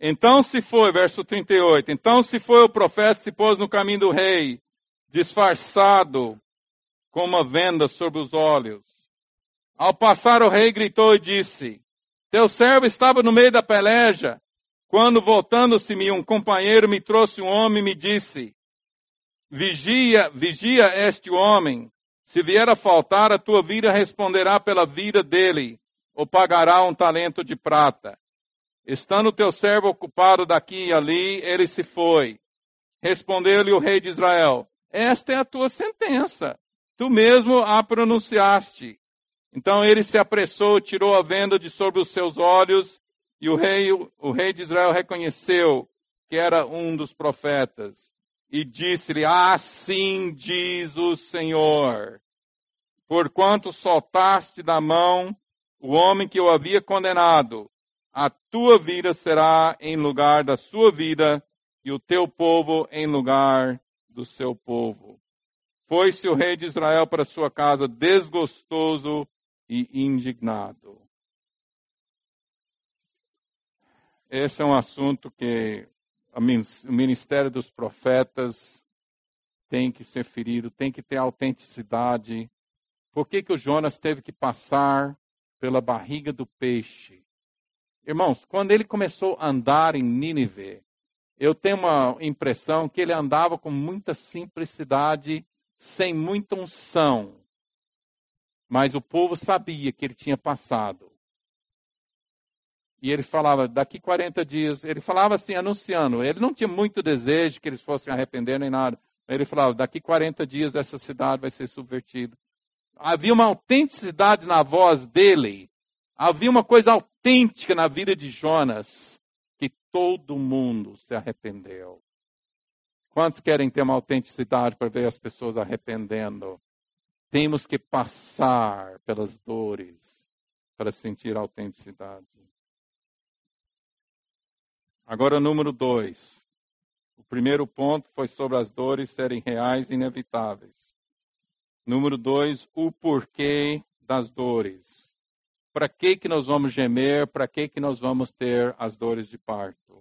S1: Então se foi, verso trinta e oito, então se foi o profeta, se pôs no caminho do rei, disfarçado com uma venda sobre os olhos. Ao passar o rei gritou e disse, teu servo estava no meio da peleja, quando voltando-se-me um companheiro me trouxe um homem e me disse, vigia, vigia este homem, se vier a faltar a tua vida responderá pela vida dele, ou pagará um talento de prata. Estando o teu servo ocupado daqui e ali, ele se foi. Respondeu-lhe o rei de Israel, esta é a tua sentença, tu mesmo a pronunciaste. Então ele se apressou, tirou a venda de sobre os seus olhos, e o rei, o rei de Israel reconheceu que era um dos profetas. E disse-lhe, assim diz o Senhor, porquanto soltaste da mão o homem que eu havia condenado, a tua vida será em lugar da sua vida, e o teu povo em lugar do seu povo. Foi-se o rei de Israel para sua casa desgostoso e indignado. Esse é um assunto que o ministério dos profetas tem que ser ferido, tem que ter autenticidade. Por que que o Jonas teve que passar pela barriga do peixe? Irmãos, quando ele começou a andar em Nínive, eu tenho uma impressão que ele andava com muita simplicidade, sem muita unção. Mas o povo sabia que ele tinha passado. E ele falava, daqui quarenta dias, ele falava assim, anunciando. Ele não tinha muito desejo que eles fossem arrepender nem nada. Ele falava, daqui quarenta dias essa cidade vai ser subvertida. Havia uma autenticidade na voz dele. Havia uma coisa autêntica na vida de Jonas, que todo mundo se arrependeu. Quantos querem ter uma autenticidade para ver as pessoas arrependendo? Temos que passar pelas dores para sentir a autenticidade. Agora, número dois. O primeiro ponto foi sobre as dores serem reais e inevitáveis. Número dois, o porquê das dores. Para que que nós vamos gemer? Para que que nós vamos ter as dores de parto?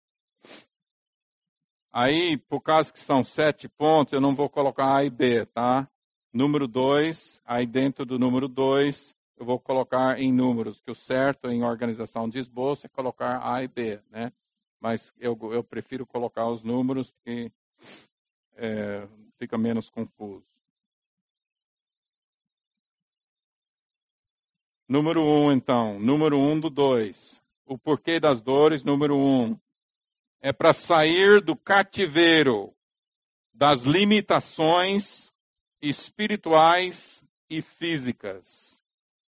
S1: Aí, por causa que são sete pontos, eu não vou colocar A e B, tá? Número dois, aí dentro do número dois, eu vou colocar em números, que o certo em organização de esboço é colocar A e B, né? Mas eu, eu prefiro colocar os números, porque é, fica menos confuso. Número um, então. Número um do dois. O porquê das dores, número um. É para sair do cativeiro, das limitações espirituais e físicas.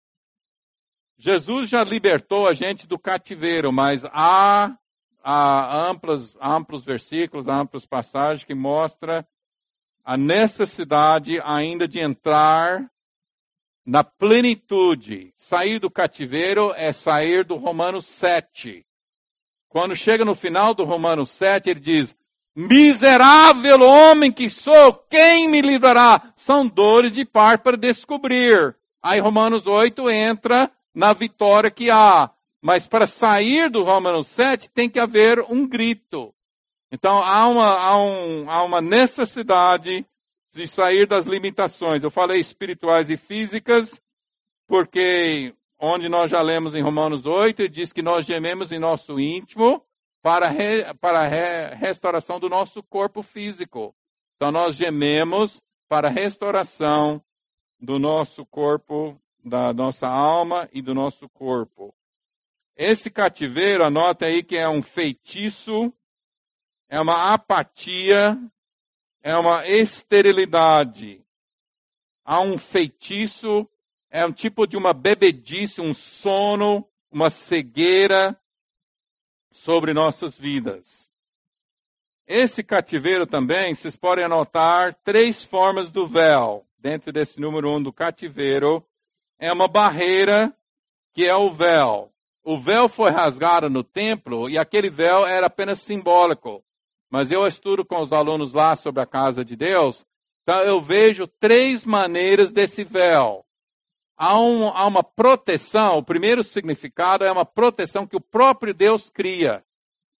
S1: Jesus já libertou a gente do cativeiro, mas há, há amplos, amplos versículos, amplas passagens que mostram a necessidade ainda de entrar na plenitude. Sair do cativeiro é sair do Romanos sete. Quando chega no final do Romanos sete, ele diz, miserável homem que sou, quem me livrará? São dores de parto para descobrir. Aí Romanos oito entra na vitória que há. Mas para sair do Romanos sete tem que haver um grito. Então há uma, há um, há uma necessidade de sair das limitações. Eu falei espirituais e físicas, porque onde nós já lemos em Romanos oito, ele diz que nós gememos em nosso íntimo para, re, para a re, restauração do nosso corpo físico. Então nós gememos para a restauração do nosso corpo, da nossa alma e do nosso corpo. Esse cativeiro, anota aí que é um feitiço, é uma apatia, é uma esterilidade. Há um feitiço, é um tipo de uma bebedice, um sono, uma cegueira sobre nossas vidas. Esse cativeiro também, vocês podem anotar três formas do véu. Dentro desse número um do cativeiro, é uma barreira que é o véu. O véu foi rasgado no templo e aquele véu era apenas simbólico. Mas eu estudo com os alunos lá sobre a casa de Deus, então eu vejo três maneiras desse véu. Há, um, há uma proteção, o primeiro significado é uma proteção que o próprio Deus cria.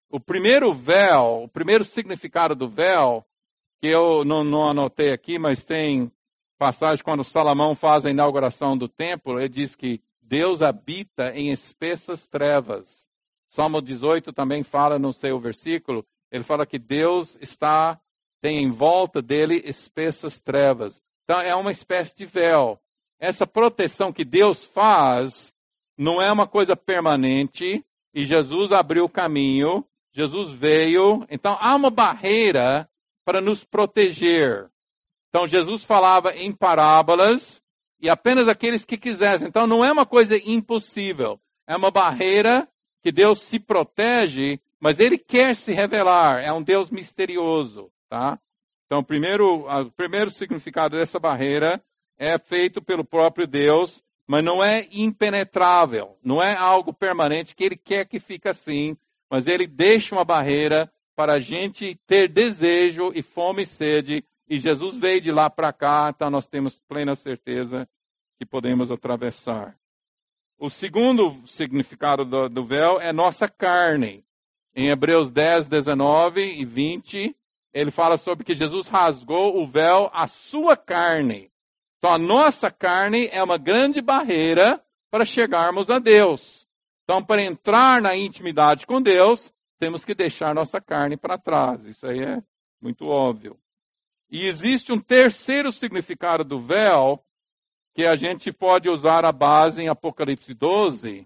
S1: O primeiro véu, o primeiro significado do véu, que eu não, não anotei aqui, mas tem passagem quando Salomão faz a inauguração do templo, ele diz que Deus habita em espessas trevas. Salmo dezoito também fala, não sei o versículo, ele fala que Deus está, tem em volta dele espessas trevas. Então é uma espécie de véu. Essa proteção que Deus faz não é uma coisa permanente, e Jesus abriu o caminho, Jesus veio, então há uma barreira para nos proteger. Então Jesus falava em parábolas, e apenas aqueles que quisessem. Então não é uma coisa impossível, é uma barreira que Deus se protege, mas Ele quer se revelar, é um Deus misterioso, tá? Então o primeiro, o primeiro significado dessa barreira é feito pelo próprio Deus, mas não é impenetrável, não é algo permanente que Ele quer que fique assim, mas Ele deixa uma barreira para a gente ter desejo e fome e sede, e Jesus veio de lá para cá, então nós temos plena certeza que podemos atravessar. O segundo significado do, do véu é nossa carne. Em Hebreus dez, dezenove e vinte, ele fala sobre que Jesus rasgou o véu à sua carne. Então a nossa carne é uma grande barreira para chegarmos a Deus. Então para entrar na intimidade com Deus, temos que deixar nossa carne para trás. Isso aí é muito óbvio. E existe um terceiro significado do véu, que a gente pode usar a base em Apocalipse doze,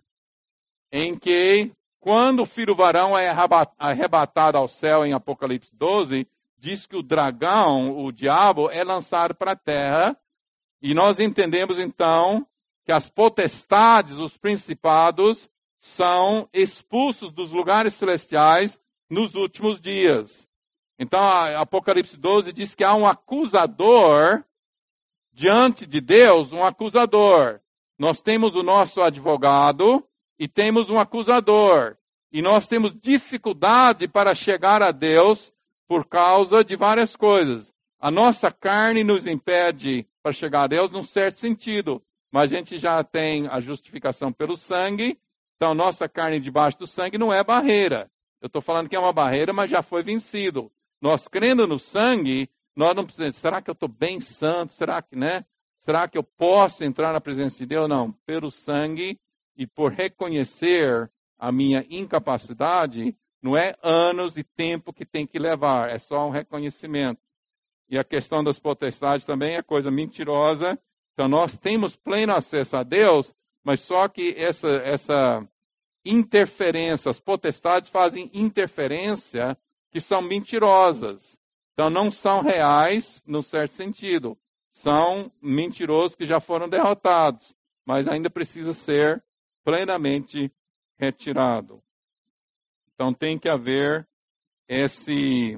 S1: em que quando o filho varão é arrebatado ao céu em Apocalipse doze, diz que o dragão, o diabo, é lançado para a terra, e nós entendemos então que as potestades, os principados, são expulsos dos lugares celestiais nos últimos dias. Então, Apocalipse doze diz que há um acusador diante de Deus, um acusador. Nós temos o nosso advogado e temos um acusador. E nós temos dificuldade para chegar a Deus por causa de várias coisas. A nossa carne nos impede para chegar a Deus num certo sentido, mas a gente já tem a justificação pelo sangue, então nossa carne debaixo do sangue não é barreira. Eu estou falando que é uma barreira, mas já foi vencido. Nós crendo no sangue, nós não precisamos, será que eu estou bem santo? Será que, né? Será que eu posso entrar na presença de Deus? Não, pelo sangue e por reconhecer a minha incapacidade, não é anos e tempo que tem que levar, é só um reconhecimento. E a questão das potestades também é coisa mentirosa. Então nós temos pleno acesso a Deus, mas só que essa, essa interferência, as potestades fazem interferência que são mentirosas. Então não são reais, num certo sentido. São mentirosos que já foram derrotados, mas ainda precisa ser plenamente retirado. Então tem que haver esse,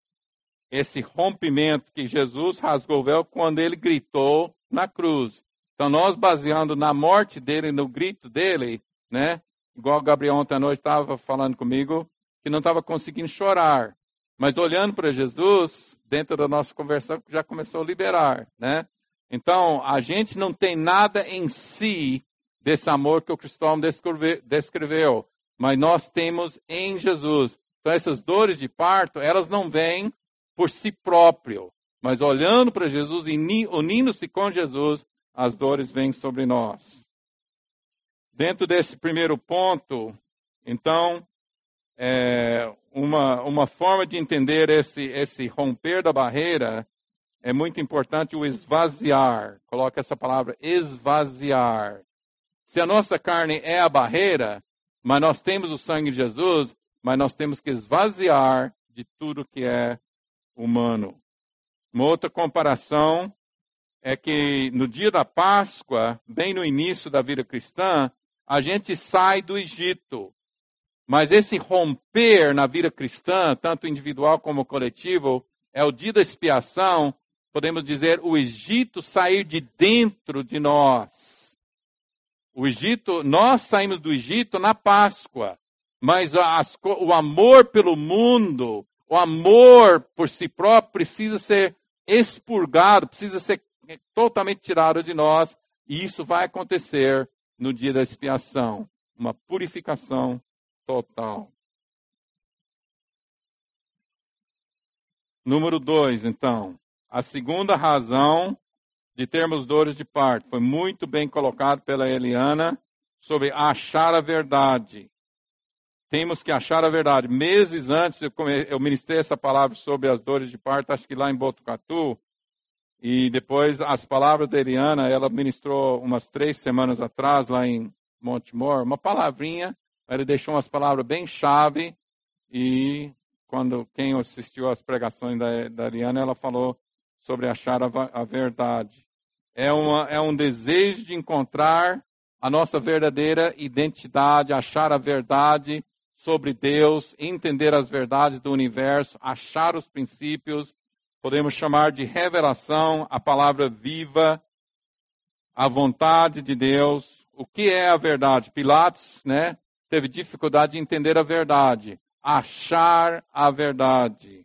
S1: esse rompimento que Jesus rasgou o véu quando ele gritou na cruz. Então nós, baseando na morte dele, no grito dele, né? Igual o Gabriel ontem à noite estava falando comigo, que não estava conseguindo chorar. Mas olhando para Jesus, dentro da nossa conversa, já começou a liberar, né? Então, a gente não tem nada em si desse amor que o Cristóvão descreveu, mas nós temos em Jesus. Então, essas dores de parto, elas não vêm por si próprio, mas olhando para Jesus e unindo-se com Jesus, as dores vêm sobre nós. Dentro desse primeiro ponto, então, é, uma, uma forma de entender esse, esse romper da barreira é muito importante o esvaziar. Coloca essa palavra, esvaziar. Se a nossa carne é a barreira, mas nós temos o sangue de Jesus, mas nós temos que esvaziar de tudo que é humano. Uma outra comparação é que no dia da Páscoa, bem no início da vida cristã, a gente sai do Egito. Mas esse romper na vida cristã, tanto individual como coletivo, é o dia da expiação, podemos dizer, o Egito sair de dentro de nós. O Egito, nós saímos do Egito na Páscoa, mas as, o amor pelo mundo, o amor por si próprio precisa ser expurgado, precisa ser totalmente tirado de nós, e isso vai acontecer no dia da expiação, uma purificação total. Número dois, então. A segunda razão de termos dores de parto foi muito bem colocado pela Eliana sobre achar a verdade. Temos que achar a verdade. Meses antes, eu, come... eu ministrei essa palavra sobre as dores de parto, acho que lá em Botucatu. E depois, as palavras da Eliana, ela ministrou umas três semanas atrás, lá em Montemor, uma palavrinha. Ela deixou umas palavras bem chave. E quando quem assistiu às pregações da, da Eliana, ela falou sobre achar a, a verdade. É, uma, é um desejo de encontrar a nossa verdadeira identidade, achar a verdade sobre Deus, entender as verdades do universo, achar os princípios, podemos chamar de revelação, a palavra viva, a vontade de Deus. O que é a verdade? Pilatos, né, teve dificuldade de entender a verdade, achar a verdade.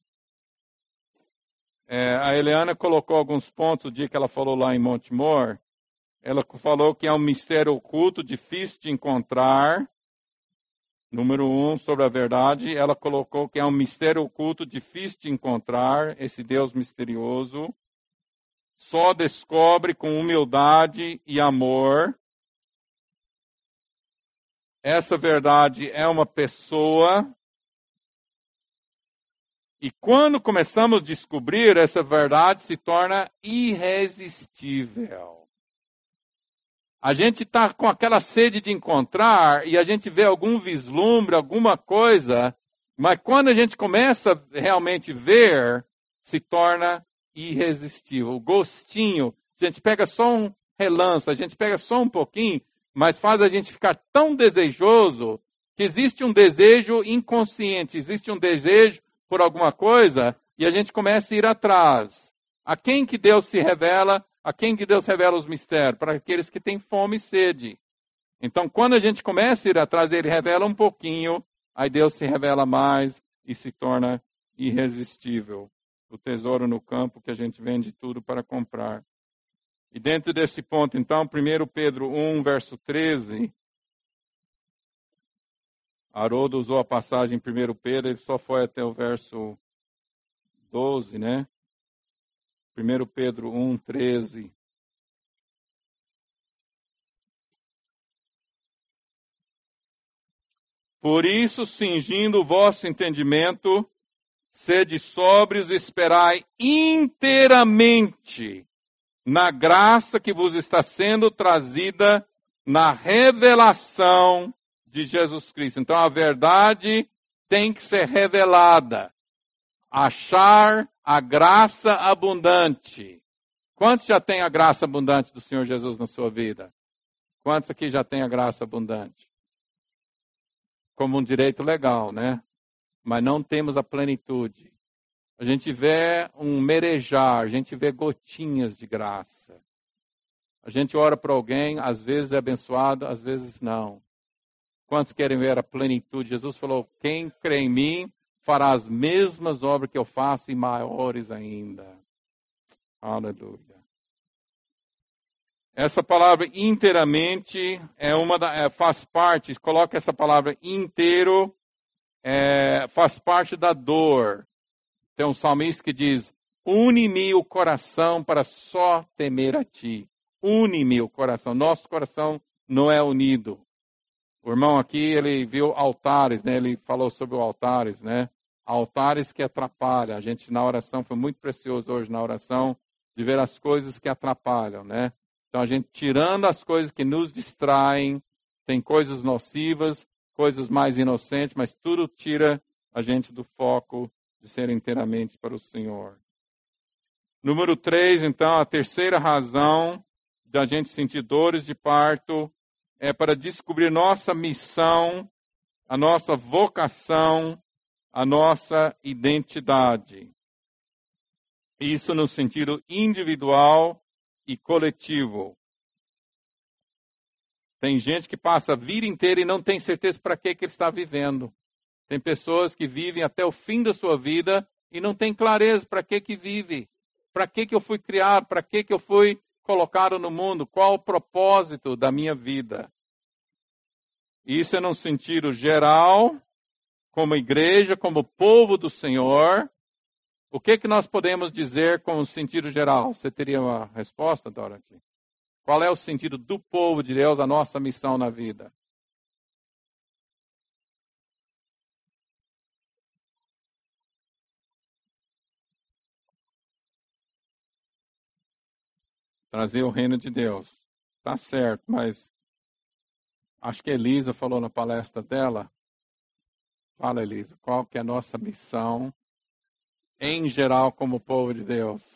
S1: É, a Eliana colocou alguns pontos o dia que ela falou lá em Montemor. Ela falou que é um mistério oculto, difícil de encontrar. Número um, sobre a verdade. Ela colocou que é um mistério oculto, difícil de encontrar, esse Deus misterioso. Só descobre com humildade e amor. Essa verdade é uma pessoa. E quando começamos a descobrir, essa verdade se torna irresistível. A gente está com aquela sede de encontrar e a gente vê algum vislumbre, alguma coisa, mas quando a gente começa a realmente ver, se torna irresistível. O gostinho, a gente pega só um relance, a gente pega só um pouquinho, mas faz a gente ficar tão desejoso que existe um desejo inconsciente, existe um desejo por alguma coisa e a gente começa a ir atrás. A quem que Deus se revela? A quem que Deus revela os mistérios? Para aqueles que têm fome e sede. Então, quando a gente começa a ir atrás dele, revela um pouquinho, aí Deus se revela mais e se torna irresistível. O tesouro no campo que a gente vende tudo para comprar. E dentro desse ponto, então, primeiro Pedro um, verso treze, Haroldo usou a passagem em primeiro Pedro, ele só foi até o verso doze, né? primeiro Pedro um, treze. Por isso, cingindo o vosso entendimento, sede sóbrios e esperai inteiramente na graça que vos está sendo trazida na revelação de Jesus Cristo. Então, a verdade tem que ser revelada. Achar a graça abundante. Quantos já têm a graça abundante do Senhor Jesus na sua vida? Quantos aqui já têm a graça abundante? Como um direito legal, né? Mas não temos a plenitude. A gente vê um merejar, a gente vê gotinhas de graça. A gente ora para alguém, às vezes é abençoado, às vezes não. Quantos querem ver a plenitude? Jesus falou, quem crê em mim, fará as mesmas obras que eu faço e maiores ainda. Aleluia. Essa palavra inteiramente é uma da, é, faz parte, coloca essa palavra inteiro, é, faz parte da dor. Tem um salmista que diz, une-me o coração para só temer a ti. Une-me o coração. Nosso coração não é unido. O irmão aqui, ele viu altares, né? Ele falou sobre altares, né? Altares que atrapalham. A gente, na oração, foi muito precioso hoje na oração, de ver as coisas que atrapalham, né? Então, a gente tirando as coisas que nos distraem, tem coisas nocivas, coisas mais inocentes, mas tudo tira a gente do foco de ser inteiramente para o Senhor. Número três, então, a terceira razão da gente sentir dores de parto é para descobrir nossa missão, a nossa vocação, a nossa identidade. Isso no sentido individual e coletivo. Tem gente que passa a vida inteira e não tem certeza para que que ele está vivendo. Tem pessoas que vivem até o fim da sua vida e não tem clareza para que que vive. Para que que eu fui criado? Para que que eu fui colocado no mundo? Qual o propósito da minha vida? Isso é num sentido geral, como igreja, como povo do Senhor, O que, que nós podemos dizer com o sentido geral? Você teria uma resposta, Dorothy? Qual é o sentido do povo de Deus, a nossa missão na vida? Trazer o reino de Deus. Tá certo, mas acho que a Elisa falou na palestra dela. Fala, Elisa, qual que é a nossa missão em geral como povo de Deus?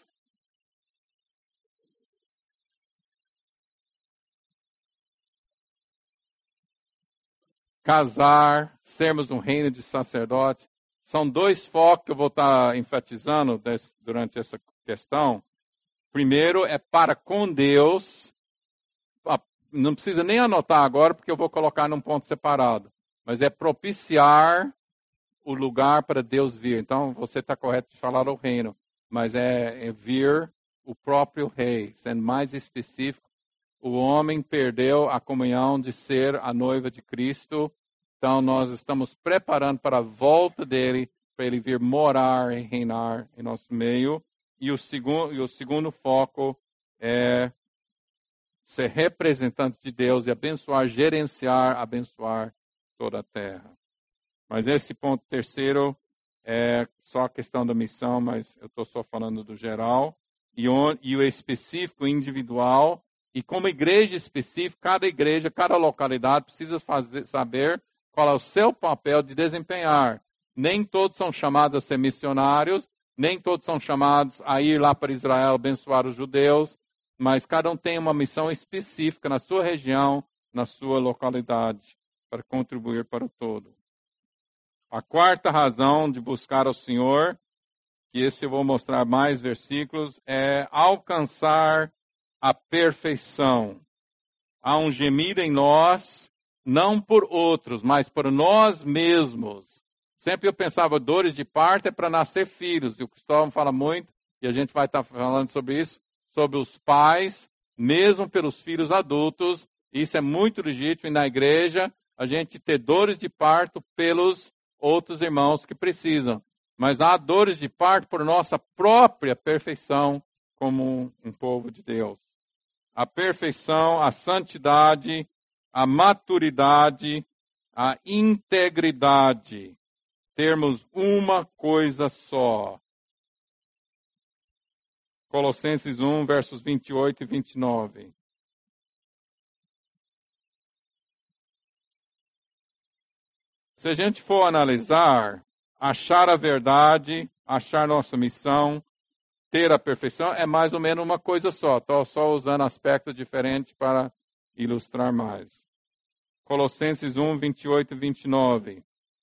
S1: Casar, sermos um reino de sacerdotes. São dois focos que eu vou estar enfatizando desse, durante essa questão. Primeiro é para com Deus. Não precisa nem anotar agora, porque eu vou colocar num ponto separado. Mas é propiciar o lugar para Deus vir. Então, você está correto de falar o reino. Mas é, é vir o próprio rei. Sendo mais específico, o homem perdeu a comunhão de ser a noiva de Cristo. Então, nós estamos preparando para a volta dele, para ele vir morar e reinar em nosso meio. E o segundo, e o segundo foco é ser representante de Deus e abençoar, gerenciar, abençoar toda a terra. Mas esse ponto terceiro é só a questão da missão, mas eu estou só falando do geral. E, on, e o específico, individual. E como igreja específica, cada igreja, cada localidade precisa fazer, saber qual é o seu papel de desempenhar. Nem todos são chamados a ser missionários, nem todos são chamados a ir lá para Israel abençoar os judeus, mas cada um tem uma missão específica na sua região, na sua localidade, para contribuir para o todo. A quarta razão de buscar ao Senhor, que esse eu vou mostrar mais versículos, é alcançar a perfeição. Há um gemido em nós, não por outros, mas por nós mesmos. Sempre eu pensava, dores de parto é para nascer filhos. E o Cristóvão fala muito, e a gente vai estar falando sobre isso, sobre os pais, mesmo pelos filhos adultos. Isso é muito legítimo. E na igreja, a gente ter dores de parto pelos outros irmãos que precisam. Mas há dores de parto por nossa própria perfeição como um povo de Deus. A perfeição, a santidade, a maturidade, a integridade. Termos uma coisa só. Colossenses um, versos vinte e oito e vinte e nove. Se a gente for analisar, achar a verdade, achar nossa missão, ter a perfeição, é mais ou menos uma coisa só. Estou só usando aspectos diferentes para ilustrar mais. Colossenses um, vinte e oito e vinte e nove.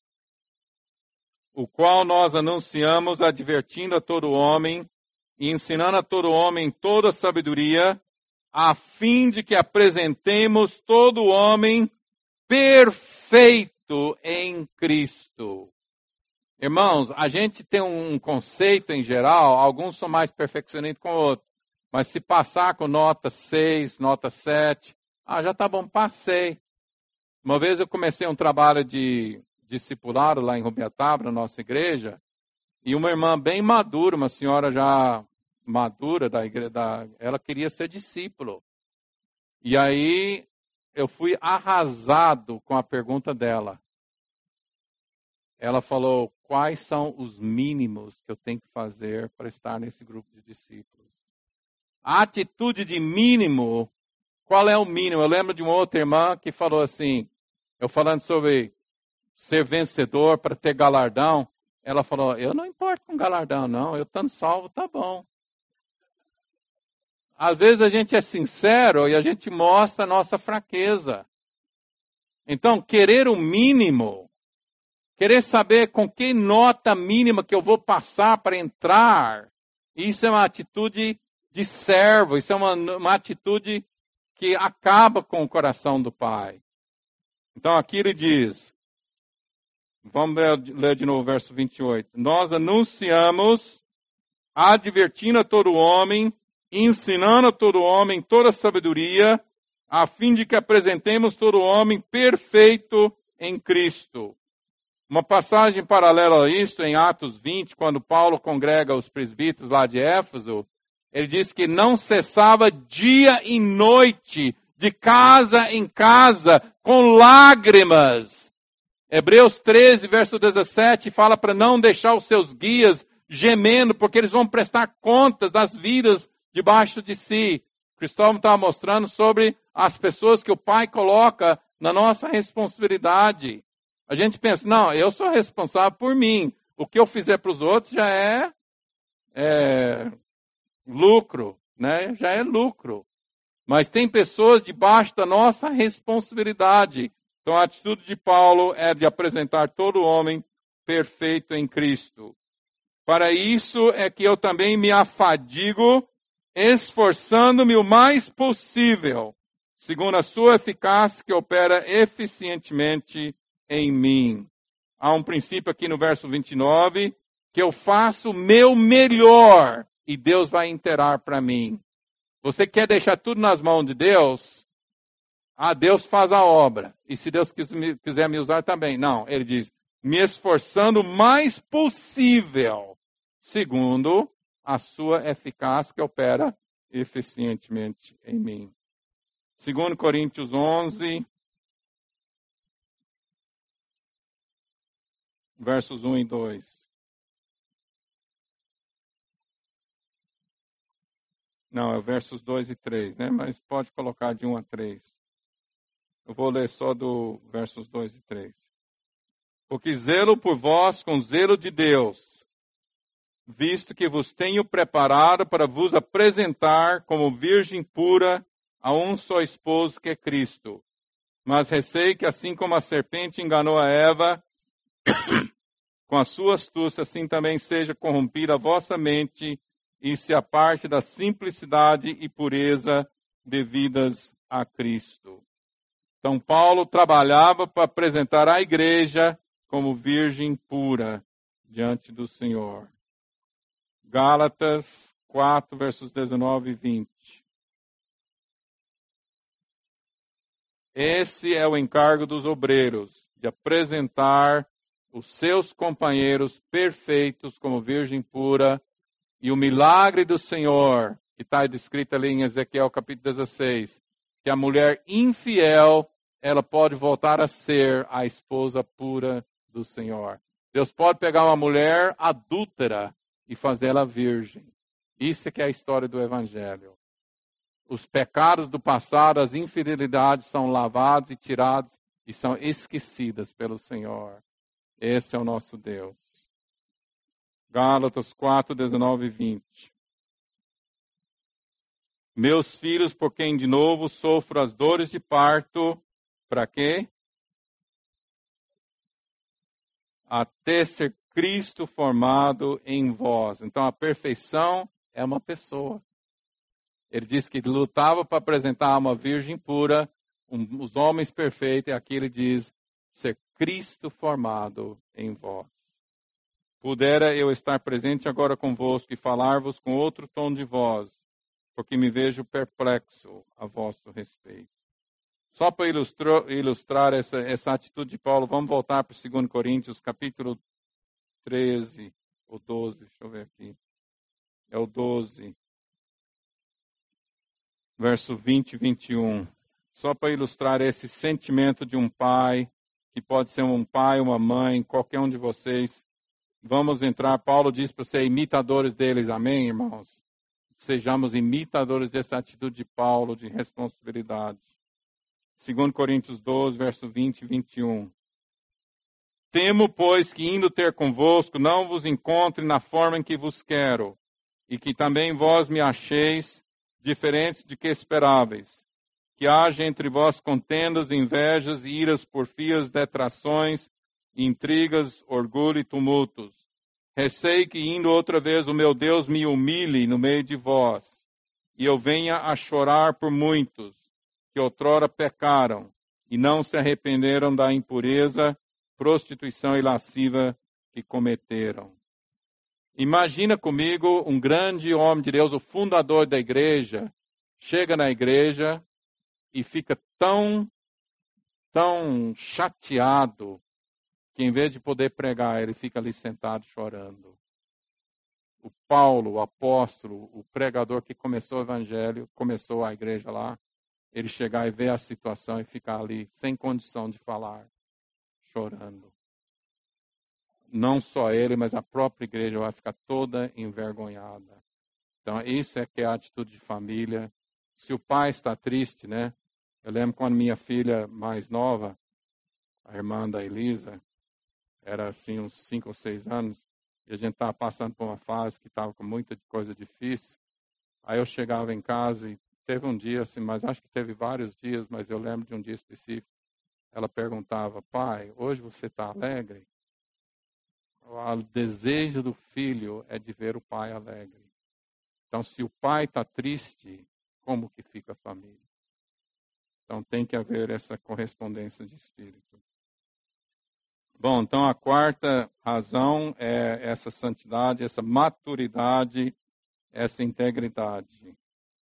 S1: O qual nós anunciamos, advertindo a todo homem e ensinando a todo homem toda a sabedoria, a fim de que apresentemos todo homem perfeito em Cristo. Irmãos, a gente tem um conceito em geral, alguns são mais perfeccionistas que outros, mas se passar com nota seis, nota sete, ah, já está bom, passei. Uma vez eu comecei um trabalho de discipulado lá em Rubiataba, na nossa igreja, e uma irmã bem madura, uma senhora já madura da igreja, da, ela queria ser discípulo. E aí eu fui arrasado com a pergunta dela. Ela falou, quais são os mínimos que eu tenho que fazer para estar nesse grupo de discípulos? A atitude de mínimo, qual é o mínimo? Eu lembro de uma outra irmã que falou assim, eu falando sobre ser vencedor para ter galardão, ela falou, eu não importo com galardão, não, eu estando salvo, tá bom. Às vezes a gente é sincero e a gente mostra a nossa fraqueza. Então, querer o mínimo, querer saber com que nota mínima que eu vou passar para entrar, isso é uma atitude de servo, isso é uma, uma atitude que acaba com o coração do Pai. Então, aqui ele diz, vamos ler, ler de novo o verso vinte e oito. Nós anunciamos, advertindo a todo homem, ensinando a todo homem toda a sabedoria, a fim de que apresentemos todo homem perfeito em Cristo. Uma passagem paralela a isso, em Atos vinte, quando Paulo congrega os presbíteros lá de Éfeso, ele diz que não cessava dia e noite, de casa em casa, com lágrimas. Hebreus treze, verso dezessete, fala para não deixar os seus guias gemendo, porque eles vão prestar contas das vidas debaixo de si. Cristóvão estava mostrando sobre as pessoas que o Pai coloca na nossa responsabilidade. A gente pensa, não, eu sou responsável por mim. O que eu fizer para os outros já é, é lucro, né? Já é lucro. Mas tem pessoas debaixo da nossa responsabilidade. Então a atitude de Paulo é de apresentar todo homem perfeito em Cristo. Para isso é que eu também me afadigo, esforçando-me o mais possível, segundo a sua eficácia que opera eficientemente em mim. Há um princípio aqui no verso vinte e nove, que eu faço o meu melhor e Deus vai inteirar para mim. Você quer deixar tudo nas mãos de Deus? Ah, Deus faz a obra. E se Deus quiser me usar também. Não, ele diz, me esforçando o mais possível, segundo a sua eficácia que opera eficientemente em mim. Segundo Coríntios onze, versos um e dois. Não, é versos dois e três, né? Mas pode colocar de um a três. Eu vou ler só do versos dois e três. Porque zelo por vós com zelo de Deus, visto que vos tenho preparado para vos apresentar como virgem pura a um só esposo que é Cristo. Mas receio que assim como a serpente enganou a Eva, com a sua astúcia, assim também seja corrompida a vossa mente e se aparte da simplicidade e pureza devidas a Cristo. Então, Paulo trabalhava para apresentar a igreja como virgem pura diante do Senhor. Gálatas quatro, versos dezenove e vinte. Esse é o encargo dos obreiros, de apresentar os seus companheiros perfeitos como virgem pura. E o milagre do Senhor, que está descrito ali em Ezequiel capítulo dezesseis, que a mulher infiel, ela pode voltar a ser a esposa pura do Senhor. Deus pode pegar uma mulher adúltera e fazê-la virgem. Isso é que é a história do Evangelho. Os pecados do passado, as infidelidades são lavados e tirados e são esquecidas pelo Senhor. Esse é o nosso Deus. Gálatas quatro, dezenove e vinte. Meus filhos, por quem de novo sofro as dores de parto, para quê? Até ser Cristo formado em vós. Então a perfeição é uma pessoa. Ele disse que lutava para apresentar uma virgem pura, um, os homens perfeitos, e aqui ele diz, ser Cristo formado em vós. Pudera eu estar presente agora convosco e falar-vos com outro tom de voz, porque me vejo perplexo a vosso respeito. Só para ilustrar, ilustrar essa, essa atitude de Paulo, vamos voltar para o segundo Coríntios, capítulo treze, ou doze, deixa eu ver aqui. É o doze, verso vinte e vinte e um. Só para ilustrar esse sentimento de um pai, que pode ser um pai, uma mãe, qualquer um de vocês. Vamos entrar, Paulo diz para ser imitadores deles, amém, irmãos? Sejamos imitadores dessa atitude de Paulo, de responsabilidade. segundo Coríntios doze, verso vinte e vinte e um. Temo, pois, que indo ter convosco, não vos encontre na forma em que vos quero, e que também vós me acheis diferentes de que esperáveis, que haja entre vós contendas, invejas, iras, porfias, detrações, intrigas, orgulho e tumultos. Receio que indo outra vez o meu Deus me humilhe no meio de vós, e eu venha a chorar por muitos que outrora pecaram e não se arrependeram da impureza, prostituição e lasciva que cometeram. Imagina comigo um grande homem de Deus, o fundador da igreja, chega na igreja e fica tão, tão chateado que em vez de poder pregar, ele fica ali sentado chorando. O Paulo, o apóstolo, o pregador que começou o evangelho, começou a igreja lá, ele chegar e ver a situação e ficar ali sem condição de falar, chorando. Não só ele, mas a própria igreja vai ficar toda envergonhada. Então, isso é que é a atitude de família. Se o pai está triste, né? Eu lembro quando minha filha mais nova, a irmã da Elisa, era assim uns cinco ou seis anos, e a gente estava passando por uma fase que estava com muita coisa difícil. Aí eu chegava em casa e teve um dia assim, mas acho que teve vários dias, mas eu lembro de um dia específico. Ela perguntava, pai, hoje você está alegre? O desejo do filho é de ver o pai alegre. Então, se o pai está triste, como que fica a família? Então, tem que haver essa correspondência de espírito. Bom, então a quarta razão é essa santidade, essa maturidade, essa integridade.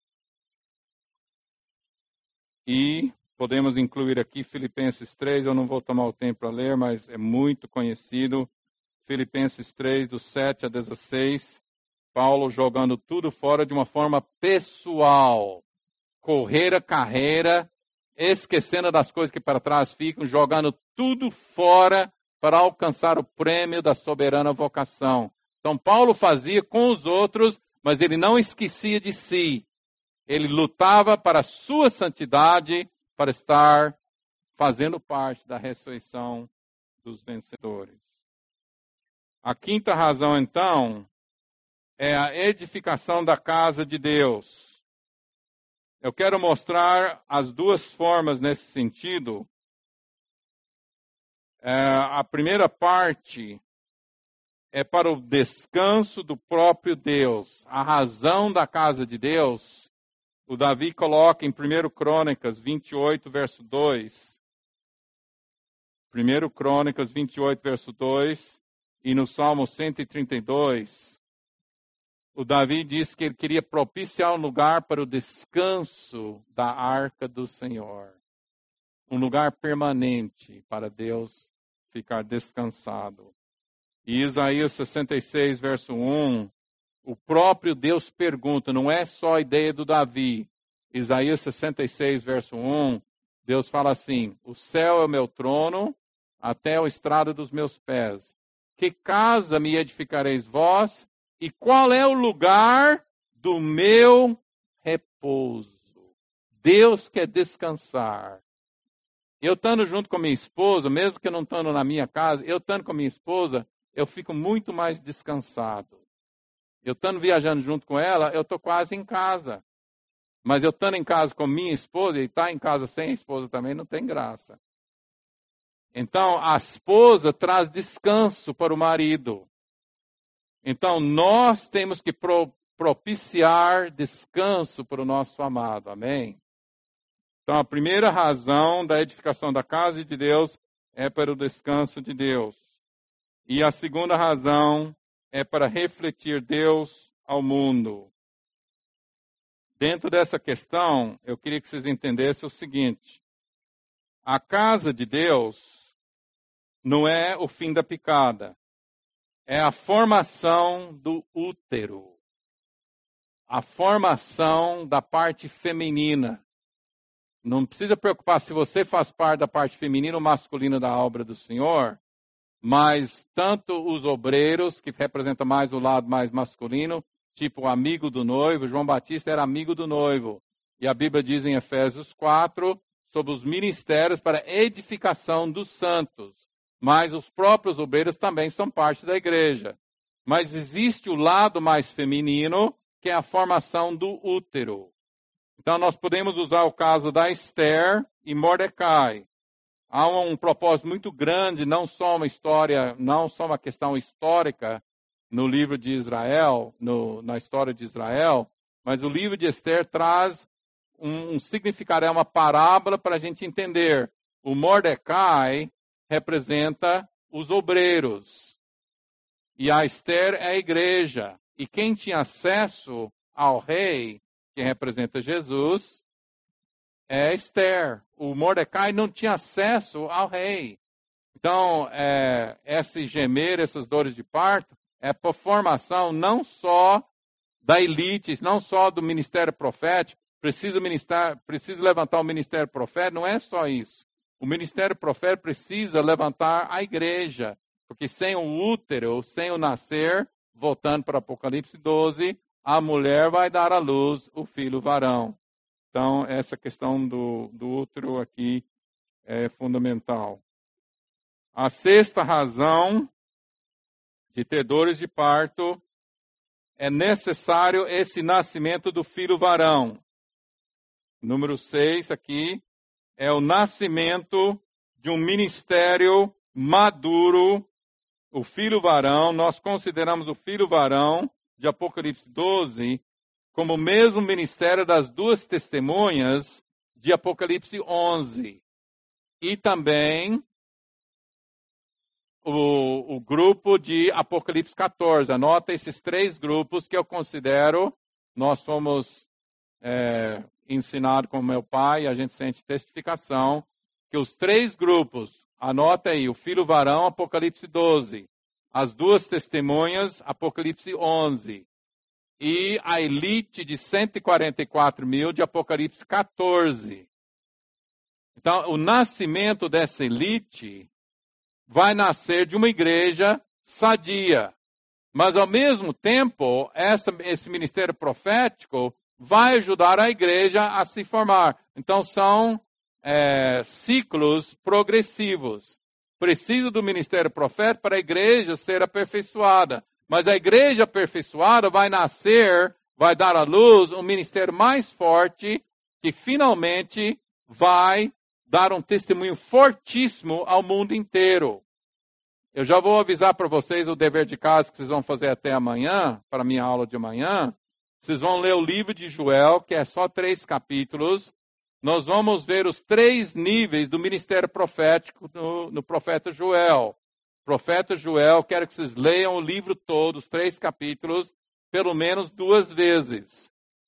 S1: E podemos incluir aqui Filipenses três, eu não vou tomar o tempo para ler, mas é muito conhecido. Filipenses três, do sete a dezesseis, Paulo jogando tudo fora de uma forma pessoal. Correr a carreira, esquecendo das coisas que para trás ficam, jogando tudo fora para alcançar o prêmio da soberana vocação. Então, Paulo fazia com os outros, mas ele não esquecia de si. Ele lutava para a sua santidade, para estar fazendo parte da ressurreição dos vencedores. A quinta razão, então, é a edificação da casa de Deus. Eu quero mostrar as duas formas nesse sentido. É, a primeira parte é para o descanso do próprio Deus. A razão da casa de Deus, o Davi coloca em primeira Crônicas vinte e oito, verso dois. primeira Crônicas vinte e oito, verso dois. E no Salmo cento e trinta e dois, o Davi diz que ele queria propiciar um lugar para o descanso da arca do Senhor. Um lugar permanente para Deus ficar descansado. E Isaías sessenta e seis, verso um, o próprio Deus pergunta, não é só a ideia do Davi. Isaías sessenta e seis, verso um, Deus fala assim, o céu é o meu trono, até o estrado dos meus pés. Que casa me edificareis vós? E qual é o lugar do meu repouso? Deus quer descansar. Eu estando junto com minha esposa, mesmo que eu não estando na minha casa, eu estando com minha esposa, eu fico muito mais descansado. Eu estando viajando junto com ela, eu estou quase em casa. Mas eu estando em casa com minha esposa, e estar em casa sem a esposa também não tem graça. Então, a esposa traz descanso para o marido. Então, nós temos que pro, propiciar descanso para o nosso amado. Amém? Então, a primeira razão da edificação da casa de Deus é para o descanso de Deus. E a segunda razão é para refletir Deus ao mundo. Dentro dessa questão, eu queria que vocês entendessem o seguinte. A casa de Deus não é o fim da picada. É a formação do útero. A formação da parte feminina. Não precisa preocupar se você faz parte da parte feminina ou masculina da obra do Senhor, mas tanto os obreiros, que representam mais o lado mais masculino, tipo o amigo do noivo, João Batista era amigo do noivo. E a Bíblia diz em Efésios quatro, sobre os ministérios para edificação dos santos. Mas os próprios obreiros também são parte da igreja. Mas existe o lado mais feminino, que é a formação do útero. Então, nós podemos usar o caso da Esther e Mordecai. Há um propósito muito grande, não só uma história, não só uma questão histórica no livro de Israel, no, na história de Israel, mas o livro de Esther traz um, um significado, é uma parábola para a gente entender. O Mordecai representa os obreiros. E a Esther é a igreja. E quem tinha acesso ao rei, que representa Jesus, é Esther. O Mordecai não tinha acesso ao rei. Então, é, esse gemer, essas dores de parto, é por formação não só da elite, não só do ministério profético, precisa, ministrar, precisa levantar o ministério profético, não é só isso. O ministério profético precisa levantar a igreja, porque sem o útero, sem o nascer, voltando para Apocalipse doze, a mulher vai dar à luz o filho varão. Então, essa questão do, do útero aqui é fundamental. A sexta razão de ter dores de parto é necessário esse nascimento do filho varão. Número seis aqui é o nascimento de um ministério maduro. O filho varão, nós consideramos o filho varão de Apocalipse doze como o mesmo ministério das duas testemunhas de Apocalipse onze. E também o, o grupo de Apocalipse catorze. Anota esses três grupos que eu considero, nós fomos é, ensinados com meu pai, a gente sente testificação, que os três grupos, anota aí, o filho varão, Apocalipse doze, as duas testemunhas, Apocalipse onze, e a elite de cento e quarenta e quatro mil de Apocalipse catorze. Então, o nascimento dessa elite vai nascer de uma igreja sadia. Mas, ao mesmo tempo, essa, esse ministério profético vai ajudar a igreja a se formar. Então, são é, ciclos progressivos. Precisa do ministério profético para a igreja ser aperfeiçoada. Mas a igreja aperfeiçoada vai nascer, vai dar à luz um ministério mais forte que finalmente vai dar um testemunho fortíssimo ao mundo inteiro. Eu já vou avisar para vocês o dever de casa que vocês vão fazer até amanhã, para a minha aula de amanhã. Vocês vão ler o livro de Joel, que é só três capítulos. Nós vamos ver os três níveis do ministério profético no, no profeta Joel. Profeta Joel, quero que vocês leiam o livro todo, os três capítulos, pelo menos duas vezes.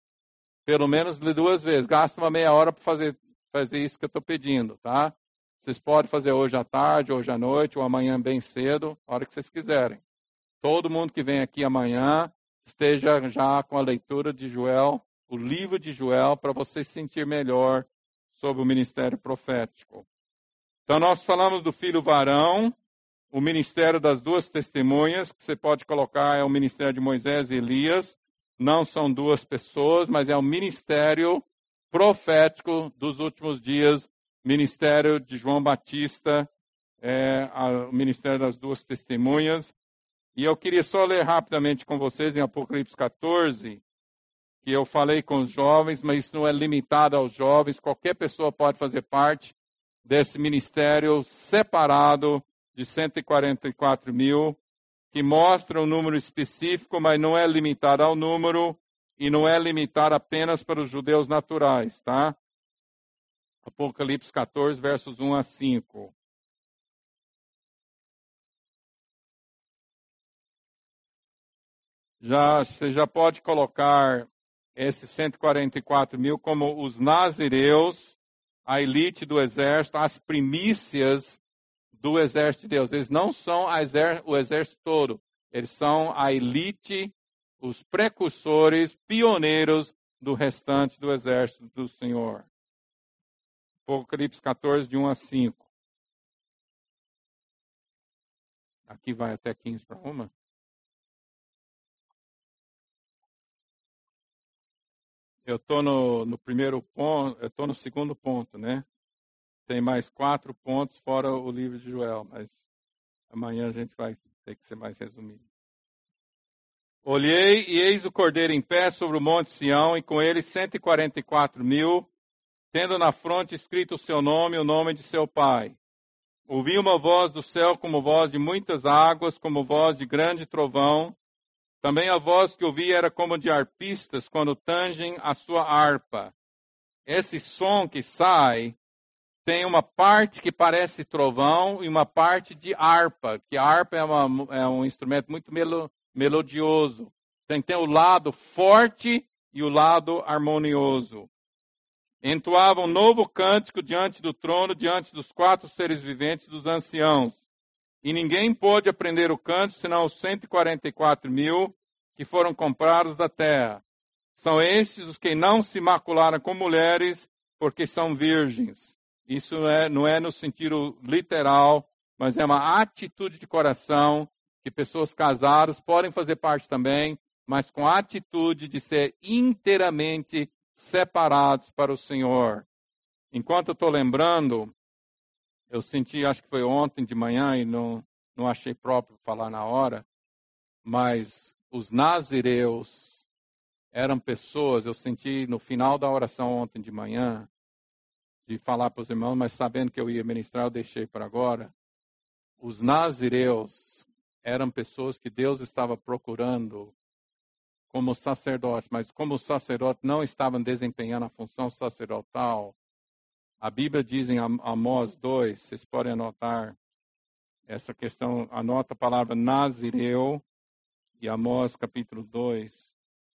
S1: Pelo menos duas vezes. Gasta uma meia hora para fazer fazer isso que eu estou pedindo, tá? Vocês podem fazer hoje à tarde, hoje à noite, ou amanhã bem cedo, a hora que vocês quiserem. Todo mundo que vem aqui amanhã, esteja já com a leitura de Joel, o livro de Joel, para você se sentir melhor sobre o ministério profético. Então, nós falamos do filho varão, o ministério das duas testemunhas, que você pode colocar é o ministério de Moisés e Elias. Não são duas pessoas, mas é o ministério profético dos últimos dias, ministério de João Batista, é, a, o ministério das duas testemunhas. E eu queria só ler rapidamente com vocês em Apocalipse catorze, que eu falei com os jovens, mas isso não é limitado aos jovens, qualquer pessoa pode fazer parte desse ministério separado de cento e quarenta e quatro mil, que mostra um número específico, mas não é limitado ao número, e não é limitado apenas para os judeus naturais, tá? Apocalipse catorze, versos um a cinco. Já, você já pode colocar esses cento e quarenta e quatro mil como os nazireus, a elite do exército, as primícias do exército de Deus. Eles não são a exer- o exército todo, eles são a elite, os precursores, pioneiros do restante do exército do Senhor. Apocalipse catorze, de um a cinco. Aqui vai até quinze para uma. Eu estou no, no primeiro ponto, eu estou no segundo ponto, né? Tem mais quatro pontos fora o livro de Joel, mas amanhã a gente vai ter que ser mais resumido. Olhei e eis o cordeiro em pé sobre o monte Sião, e com ele cento e quarenta e quatro mil, tendo na fronte escrito o seu nome e o nome de seu pai. Ouvi uma voz do céu como voz de muitas águas, como voz de grande trovão. Também a voz que ouvi era como de arpistas quando tangem a sua harpa. Esse som que sai tem uma parte que parece trovão e uma parte de harpa, que a harpa é, uma, é um instrumento muito melo, melodioso. Tem, tem o lado forte e o lado harmonioso. Entoava um novo cântico diante do trono, diante dos quatro seres viventes dos anciãos. E ninguém pôde aprender o canto, senão os cento e quarenta e quatro mil que foram comprados da terra. São estes os que não se macularam com mulheres, porque são virgens. Isso não é, não é no sentido literal, mas é uma atitude de coração que pessoas casadas podem fazer parte também, mas com a atitude de ser inteiramente separados para o Senhor. Enquanto eu estou lembrando, eu senti, acho que foi ontem de manhã, e não, não achei próprio falar na hora, mas os nazireus eram pessoas, eu senti no final da oração ontem de manhã, de falar para os irmãos, mas sabendo que eu ia ministrar, eu deixei para agora. Os nazireus eram pessoas que Deus estava procurando como sacerdote, mas como os sacerdotes não estavam desempenhando a função sacerdotal, a Bíblia diz em Amós dois, vocês podem anotar essa questão, anota a palavra nazireu, e Amós capítulo dois.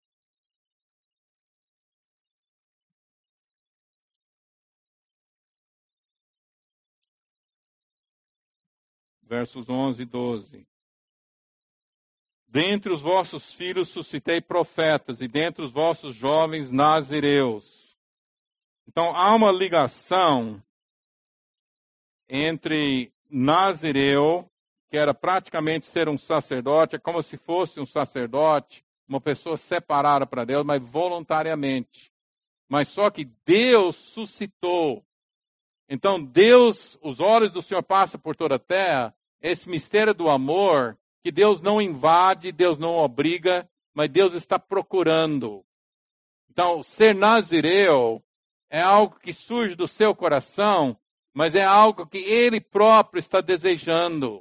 S1: Versos onze e doze. Dentre os vossos filhos suscitei profetas, e dentre os vossos jovens nazireus. Então, há uma ligação entre nazireu, que era praticamente ser um sacerdote, é como se fosse um sacerdote, uma pessoa separada para Deus, mas voluntariamente. Mas só que Deus suscitou. Então, Deus, os olhos do Senhor passam por toda a terra, esse mistério do amor, que Deus não invade, Deus não obriga, mas Deus está procurando. Então, ser nazireu é algo que surge do seu coração, mas é algo que ele próprio está desejando.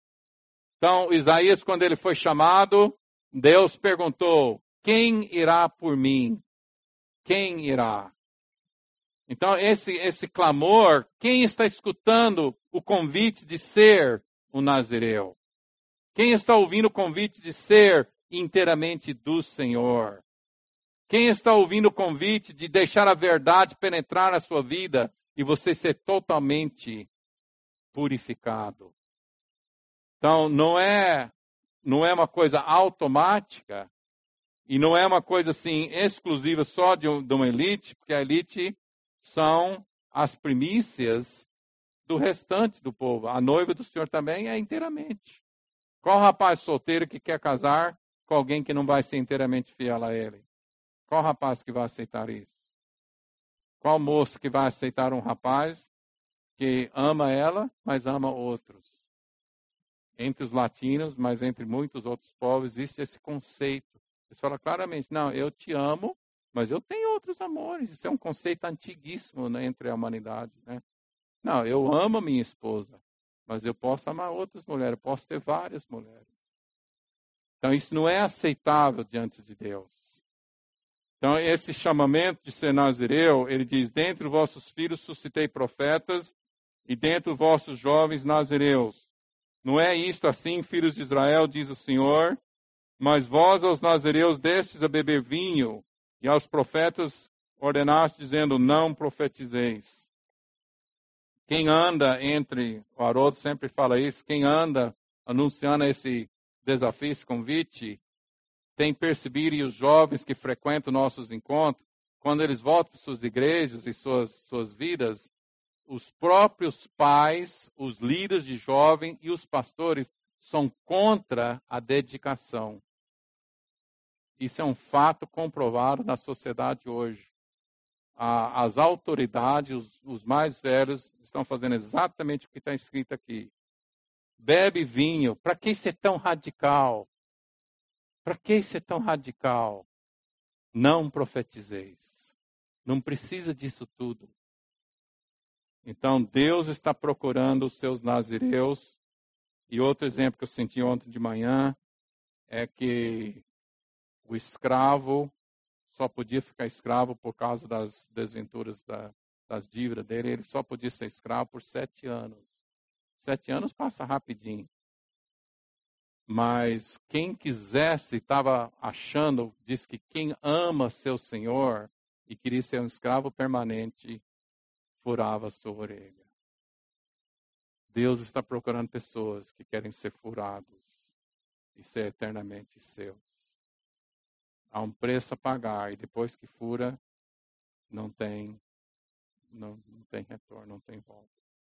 S1: Então, Isaías, quando ele foi chamado, Deus perguntou, quem irá por mim? Quem irá? Então, esse, esse clamor, quem está escutando o convite de ser um nazireu? Quem está ouvindo o convite de ser inteiramente do Senhor? Quem está ouvindo o convite de deixar a verdade penetrar na sua vida e você ser totalmente purificado? Então, não é, não é uma coisa automática e não é uma coisa assim exclusiva só de, um, de uma elite, porque a elite são as primícias do restante do povo. A noiva do Senhor também é inteiramente. Qual rapaz solteiro que quer casar com alguém que não vai ser inteiramente fiel a ele? Qual rapaz que vai aceitar isso? Qual moço que vai aceitar um rapaz que ama ela, mas ama outros? Entre os latinos, mas entre muitos outros povos, existe esse conceito. Eles falam claramente, não, eu te amo, mas eu tenho outros amores. Isso é um conceito antiguíssimo, né, entre a humanidade. Né? Não, eu amo minha esposa, mas eu posso amar outras mulheres, eu posso ter várias mulheres. Então, isso não é aceitável diante de Deus. Então, esse chamamento de ser nazireu, ele diz, dentre os vossos filhos suscitei profetas, e dentre os vossos jovens nazireus. Não é isto assim, filhos de Israel, diz o Senhor, mas vós aos nazireus destes a beber vinho, e aos profetas ordenaste, dizendo, não profetizeis. Quem anda entre, o Haroldo sempre fala isso, quem anda anunciando esse desafio, esse convite, tem percebido, e os jovens que frequentam nossos encontros, quando eles voltam para suas igrejas e suas, suas vidas, os próprios pais, os líderes de jovem e os pastores são contra a dedicação. Isso é um fato comprovado na sociedade hoje. A, as autoridades, os, os mais velhos, estão fazendo exatamente o que está escrito aqui. Bebe vinho. Para que ser tão radical? Para que ser tão radical? Não profetizeis. Não precisa disso tudo. Então, Deus está procurando os seus nazireus. E outro exemplo que eu senti ontem de manhã é que o escravo só podia ficar escravo por causa das desventuras da, das dívidas dele. Ele só podia ser escravo por sete anos. Sete anos passa rapidinho. Mas quem quisesse, estava achando, diz que quem ama seu senhor e queria ser um escravo permanente, furava sua orelha. Deus está procurando pessoas que querem ser furados e ser eternamente seus. Há um preço a pagar e depois que fura, não tem, não, não tem retorno, não tem volta.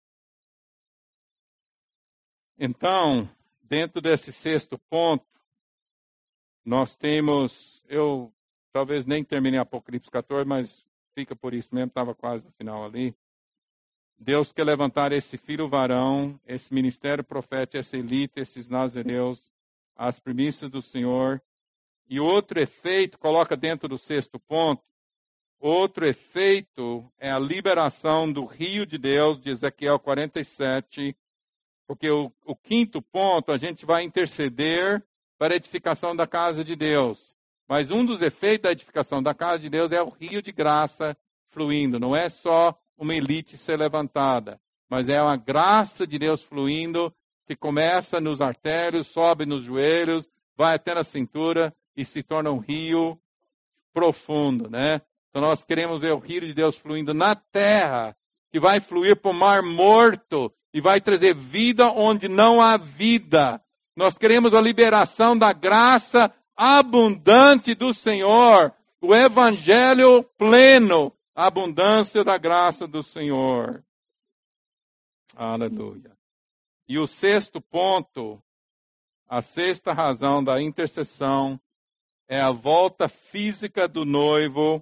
S1: Então, dentro desse sexto ponto, nós temos, eu talvez nem terminei Apocalipse quatorze, mas fica por isso mesmo, estava quase no final ali. Deus quer levantar esse filho varão, esse ministério profético, essa elite, esses nazareus, as primícias do Senhor. E outro efeito, coloca dentro do sexto ponto, outro efeito é a liberação do rio de Deus, de Ezequiel quarenta e sete, porque o, o quinto ponto, a gente vai interceder para a edificação da casa de Deus. Mas um dos efeitos da edificação da casa de Deus é o rio de graça fluindo. Não é só uma elite ser levantada, mas é uma graça de Deus fluindo que começa nos artérios, sobe nos joelhos, vai até na cintura e se torna um rio profundo, né? Então nós queremos ver o rio de Deus fluindo na terra, que vai fluir para o mar morto e vai trazer vida onde não há vida. Nós queremos a liberação da graça abundante do Senhor, o evangelho pleno, a abundância da graça do Senhor. Aleluia. E o sexto ponto, a sexta razão da intercessão é a volta física do noivo. O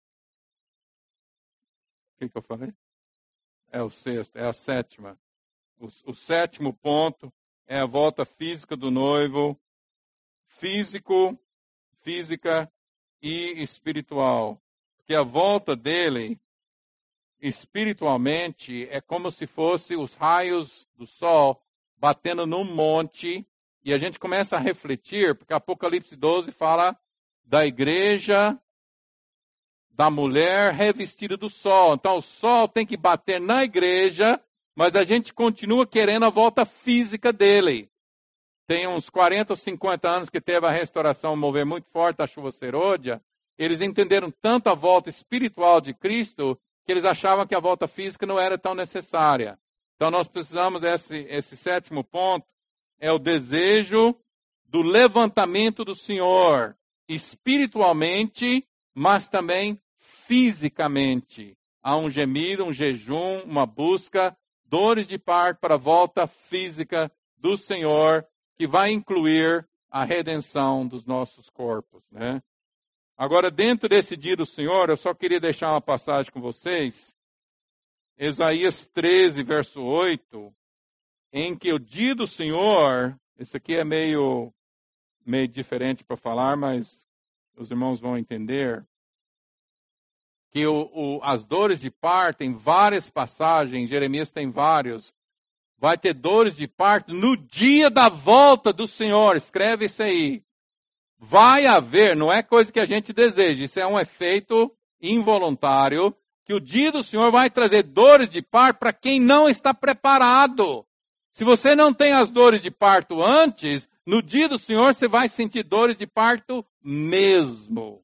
S1: que, que eu falei? É o sexto, é a sétima. O, o sétimo ponto é a volta física do noivo, físico, física e espiritual. Porque a volta dele, espiritualmente, é como se fosse os raios do sol batendo num monte, e a gente começa a refletir, porque Apocalipse doze fala da igreja, da mulher revestida do sol. Então o sol tem que bater na igreja, mas a gente continua querendo a volta física dele. Tem uns quarenta ou cinquenta anos que teve a restauração, um mover muito forte da chuva serôdia. Eles entenderam tanto a volta espiritual de Cristo que eles achavam que a volta física não era tão necessária. Então nós precisamos, esse, esse sétimo ponto, é o desejo do levantamento do Senhor, espiritualmente, mas também fisicamente. Há um gemido, um jejum, uma busca, dores de parto para a volta física do Senhor, que vai incluir a redenção dos nossos corpos, né? Agora, dentro desse dia do Senhor, eu só queria deixar uma passagem com vocês. Isaías treze, verso oito, em que o dia do Senhor, isso aqui é meio, meio diferente para falar, mas os irmãos vão entender, que o, o, as dores de parto, tem várias passagens, Jeremias tem vários, vai ter dores de parto no dia da volta do Senhor, escreve isso aí. Vai haver, não é coisa que a gente deseja, isso é um efeito involuntário, que o dia do Senhor vai trazer dores de parto para quem não está preparado. Se você não tem as dores de parto antes, no dia do Senhor você vai sentir dores de parto mesmo.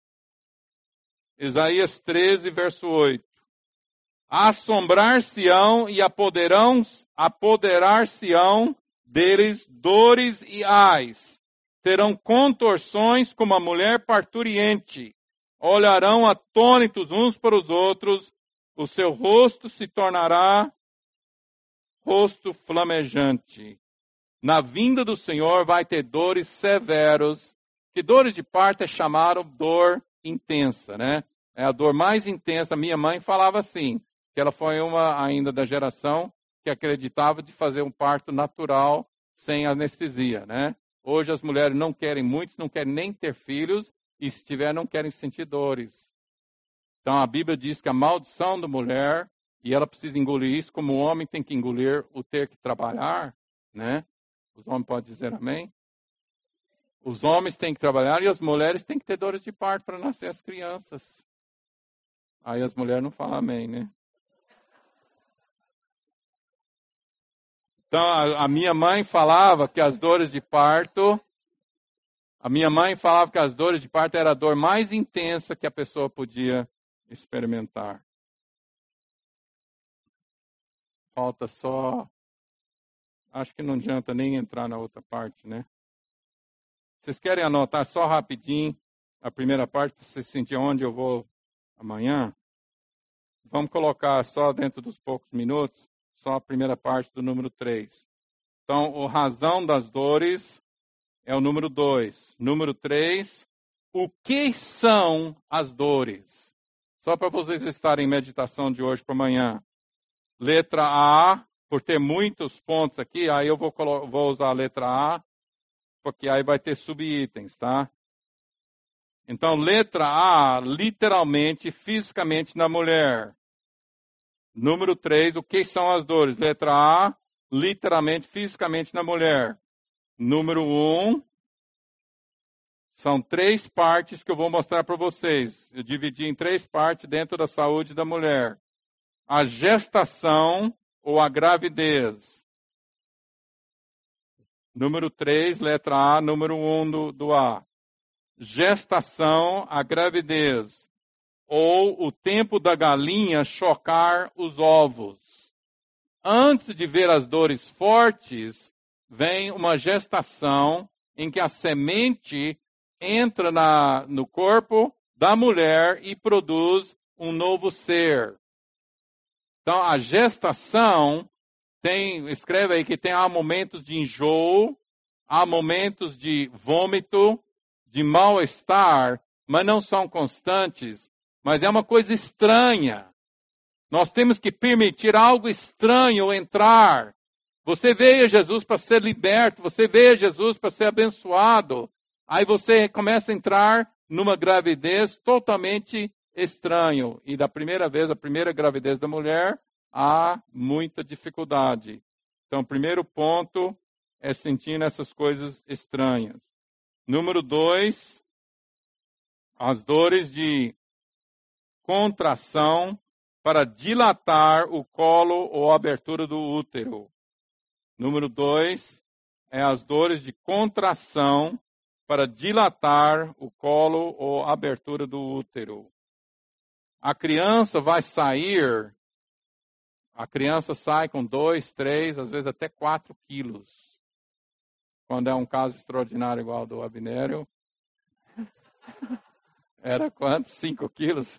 S1: Isaías treze, verso oito. Assombrar-se-ão e apoderão, apoderar-se-ão deles dores e ais. Terão contorções como a mulher parturiente. Olharão atônitos uns para os outros. O seu rosto se tornará rosto flamejante. Na vinda do Senhor vai ter dores severos. Que dores de parto é chamado dor intensa, né? É a dor mais intensa. Minha mãe falava assim, que ela foi uma ainda da geração que acreditava de fazer um parto natural sem anestesia, né? Hoje as mulheres não querem, muitos não querem nem ter filhos, e se tiver não querem sentir dores. Então a Bíblia diz que a maldição da mulher, e ela precisa engolir isso, como o homem tem que engolir o ter que trabalhar, né? Os homens podem dizer amém? Os homens têm que trabalhar e as mulheres têm que ter dores de parto para nascer as crianças. Aí as mulheres não falam amém, né? Então, a, a minha mãe falava que as dores de parto, a minha mãe falava que as dores de parto era a dor mais intensa que a pessoa podia experimentar. Falta só Acho que não adianta nem entrar na outra parte, né? Vocês querem anotar só rapidinho a primeira parte, para vocês sentirem onde eu vou amanhã? Vamos colocar só dentro dos poucos minutos, só a primeira parte do número três. Então, a razão das dores é o número dois. Número três, o que são as dores? Só para vocês estarem em meditação de hoje para amanhã. Letra A, por ter muitos pontos aqui, aí eu vou, vou usar a letra A, porque aí vai ter subitens, tá? Então, letra A, literalmente, fisicamente na mulher. Número três, o que são as dores? Letra A, literalmente, fisicamente na mulher. Número um, são três partes que eu vou mostrar para vocês. Eu dividi em três partes dentro da saúde da mulher. A gestação ou a gravidez. Número três, letra A, número um do, do A. Gestação, a gravidez. Ou o tempo da galinha chocar os ovos. Antes de ver as dores fortes, vem uma gestação em que a semente entra na, no corpo da mulher e produz um novo ser. Então, a gestação tem, escreve aí que tem há momentos de enjoo, há momentos de vômito, de mal-estar, mas não são constantes. Mas é uma coisa estranha. Nós temos que permitir algo estranho entrar. Você veio a Jesus para ser liberto, você veio a Jesus para ser abençoado. Aí você começa a entrar numa gravidez totalmente estranho. E da primeira vez, a primeira gravidez da mulher, há muita dificuldade. Então, o primeiro ponto é sentir essas coisas estranhas. Número dois, as dores de contração para dilatar o colo ou a abertura do útero. Número dois, é as dores de contração para dilatar o colo ou a abertura do útero. A criança vai sair, a criança sai com dois, três, às vezes até quatro quilos. Quando é um caso extraordinário igual ao do Abinério. Era quanto? Cinco quilos?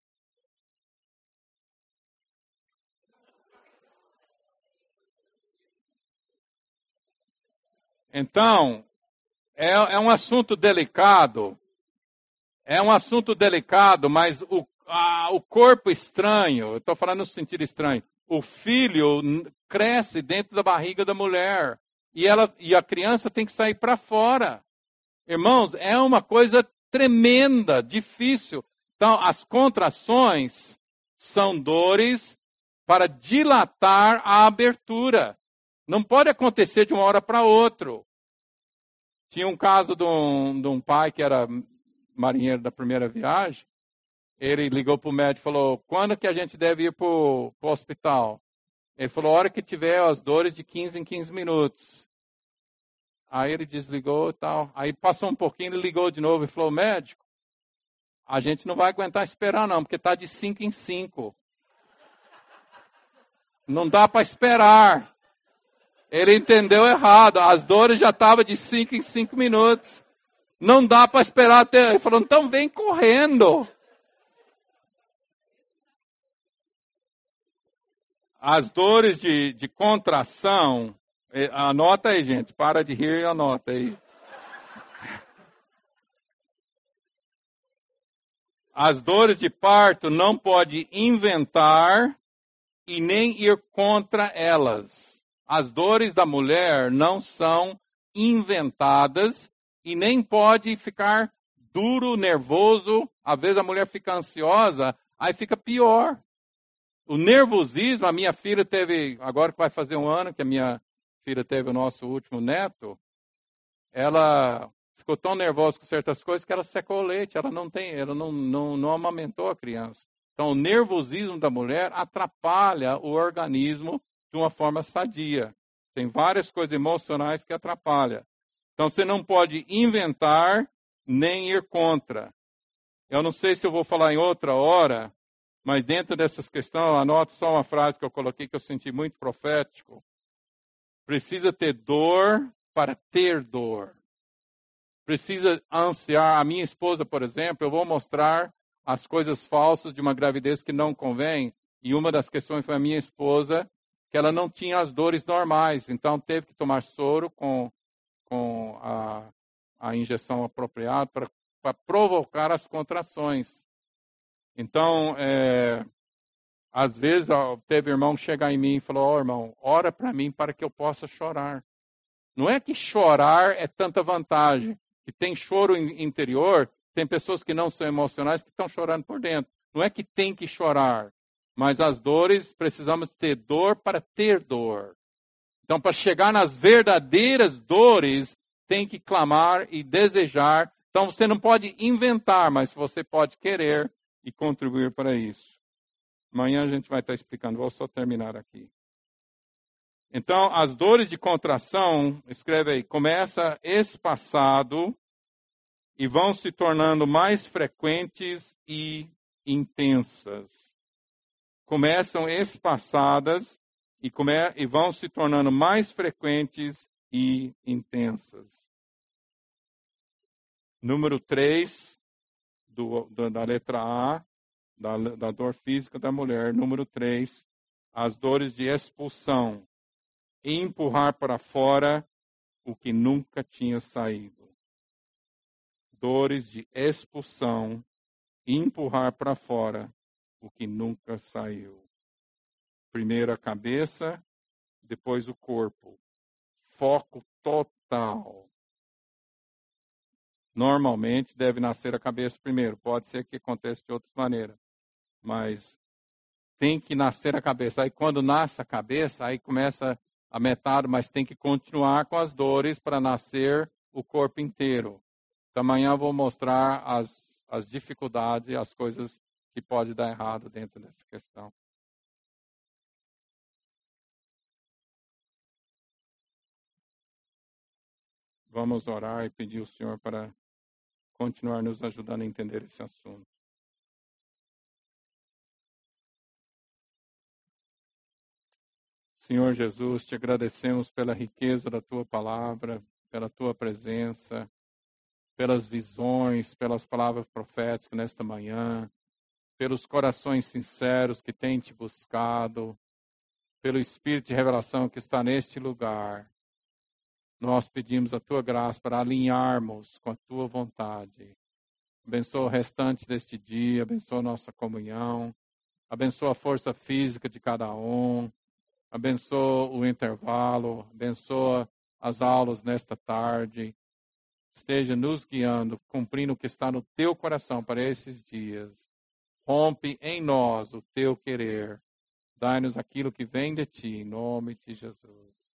S1: Então, é, é um assunto delicado. É um assunto delicado, mas o, a, o corpo estranho, eu estou falando no sentido estranho, o filho cresce dentro da barriga da mulher. E, ela, e a criança tem que sair para fora. Irmãos, é uma coisa tremenda, difícil. Então, as contrações são dores para dilatar a abertura. Não pode acontecer de uma hora para outra. Tinha um caso de um, de um pai que era marinheiro da primeira viagem. Ele ligou para o médico e falou, quando que a gente deve ir para o hospital? Ele falou, a hora que tiver as dores de quinze em quinze minutos. Aí ele desligou e tal. Aí passou um pouquinho, ele ligou de novo e falou, médico, a gente não vai aguentar esperar não, porque está de cinco em cinco. Não dá para esperar. Ele entendeu errado. As dores já estavam de cinco em cinco minutos. Não dá para esperar até... Ele falou, então vem correndo. As dores de, de contração... Anota aí, gente. Para de rir e anota aí. As dores de parto não pode inventar e nem ir contra elas. As dores da mulher não são inventadas e nem pode ficar duro, nervoso. Às vezes a mulher fica ansiosa, aí fica pior. O nervosismo, a minha filha teve, agora que vai fazer um ano que a minha filha teve o nosso último neto, ela ficou tão nervosa com certas coisas que ela secou o leite, ela não tem, ela não, não, não amamentou a criança. Então, o nervosismo da mulher atrapalha o organismo de uma forma sadia. Tem várias coisas emocionais que atrapalham. Então, você não pode inventar nem ir contra. Eu não sei se eu vou falar em outra hora, mas dentro dessas questões, anoto só uma frase que eu coloquei que eu senti muito profético. Precisa ter dor para ter dor. Precisa ansiar. A minha esposa, por exemplo, eu vou mostrar as coisas falsas de uma gravidez que não convém. E uma das questões foi a minha esposa, que ela não tinha as dores normais. Então, teve que tomar soro com, com a, a injeção apropriada para provocar as contrações. Então, é, às vezes, ó, teve irmão chegar em mim e falou, ó, oh, irmão, ora para mim para que eu possa chorar. Não é que chorar é tanta vantagem. Que tem choro interior, tem pessoas que não são emocionais que estão chorando por dentro. Não é que tem que chorar, mas as dores, precisamos ter dor para ter dor. Então, para chegar nas verdadeiras dores, tem que clamar e desejar. Então, você não pode inventar, mas você pode querer e contribuir para isso. Amanhã a gente vai estar explicando, vou só terminar aqui. Então, as dores de contração, escreve aí, começa espaçado e vão se tornando mais frequentes e intensas. Começam espaçadas e, come, e vão se tornando mais frequentes e intensas. Número três, do, do, da letra A, da, da dor física da mulher. Número três, as dores de expulsão. E empurrar para fora o que nunca tinha saído. Dores de expulsão, e empurrar para fora o que nunca saiu. Primeiro a cabeça, depois o corpo. Foco total. Normalmente deve nascer a cabeça primeiro. Pode ser que aconteça de outras maneiras. Mas tem que nascer a cabeça. Aí quando nasce a cabeça, aí começa a metade, mas tem que continuar com as dores para nascer o corpo inteiro. Então, amanhã eu vou mostrar as, as dificuldades e as coisas que podem dar errado dentro dessa questão. Vamos orar e pedir ao Senhor para continuar nos ajudando a entender esse assunto. Senhor Jesus, te agradecemos pela riqueza da tua palavra, pela tua presença, pelas visões, pelas palavras proféticas nesta manhã, pelos corações sinceros que têm te buscado, pelo Espírito de revelação que está neste lugar. Nós pedimos a tua graça para alinharmos com a tua vontade. Abençoa o restante deste dia, abençoa a nossa comunhão, abençoa a força física de cada um, abençoa o intervalo, abençoa as aulas nesta tarde. Esteja nos guiando, cumprindo o que está no teu coração para esses dias. Rompe em nós o teu querer. Dai-nos aquilo que vem de ti, em nome de Jesus.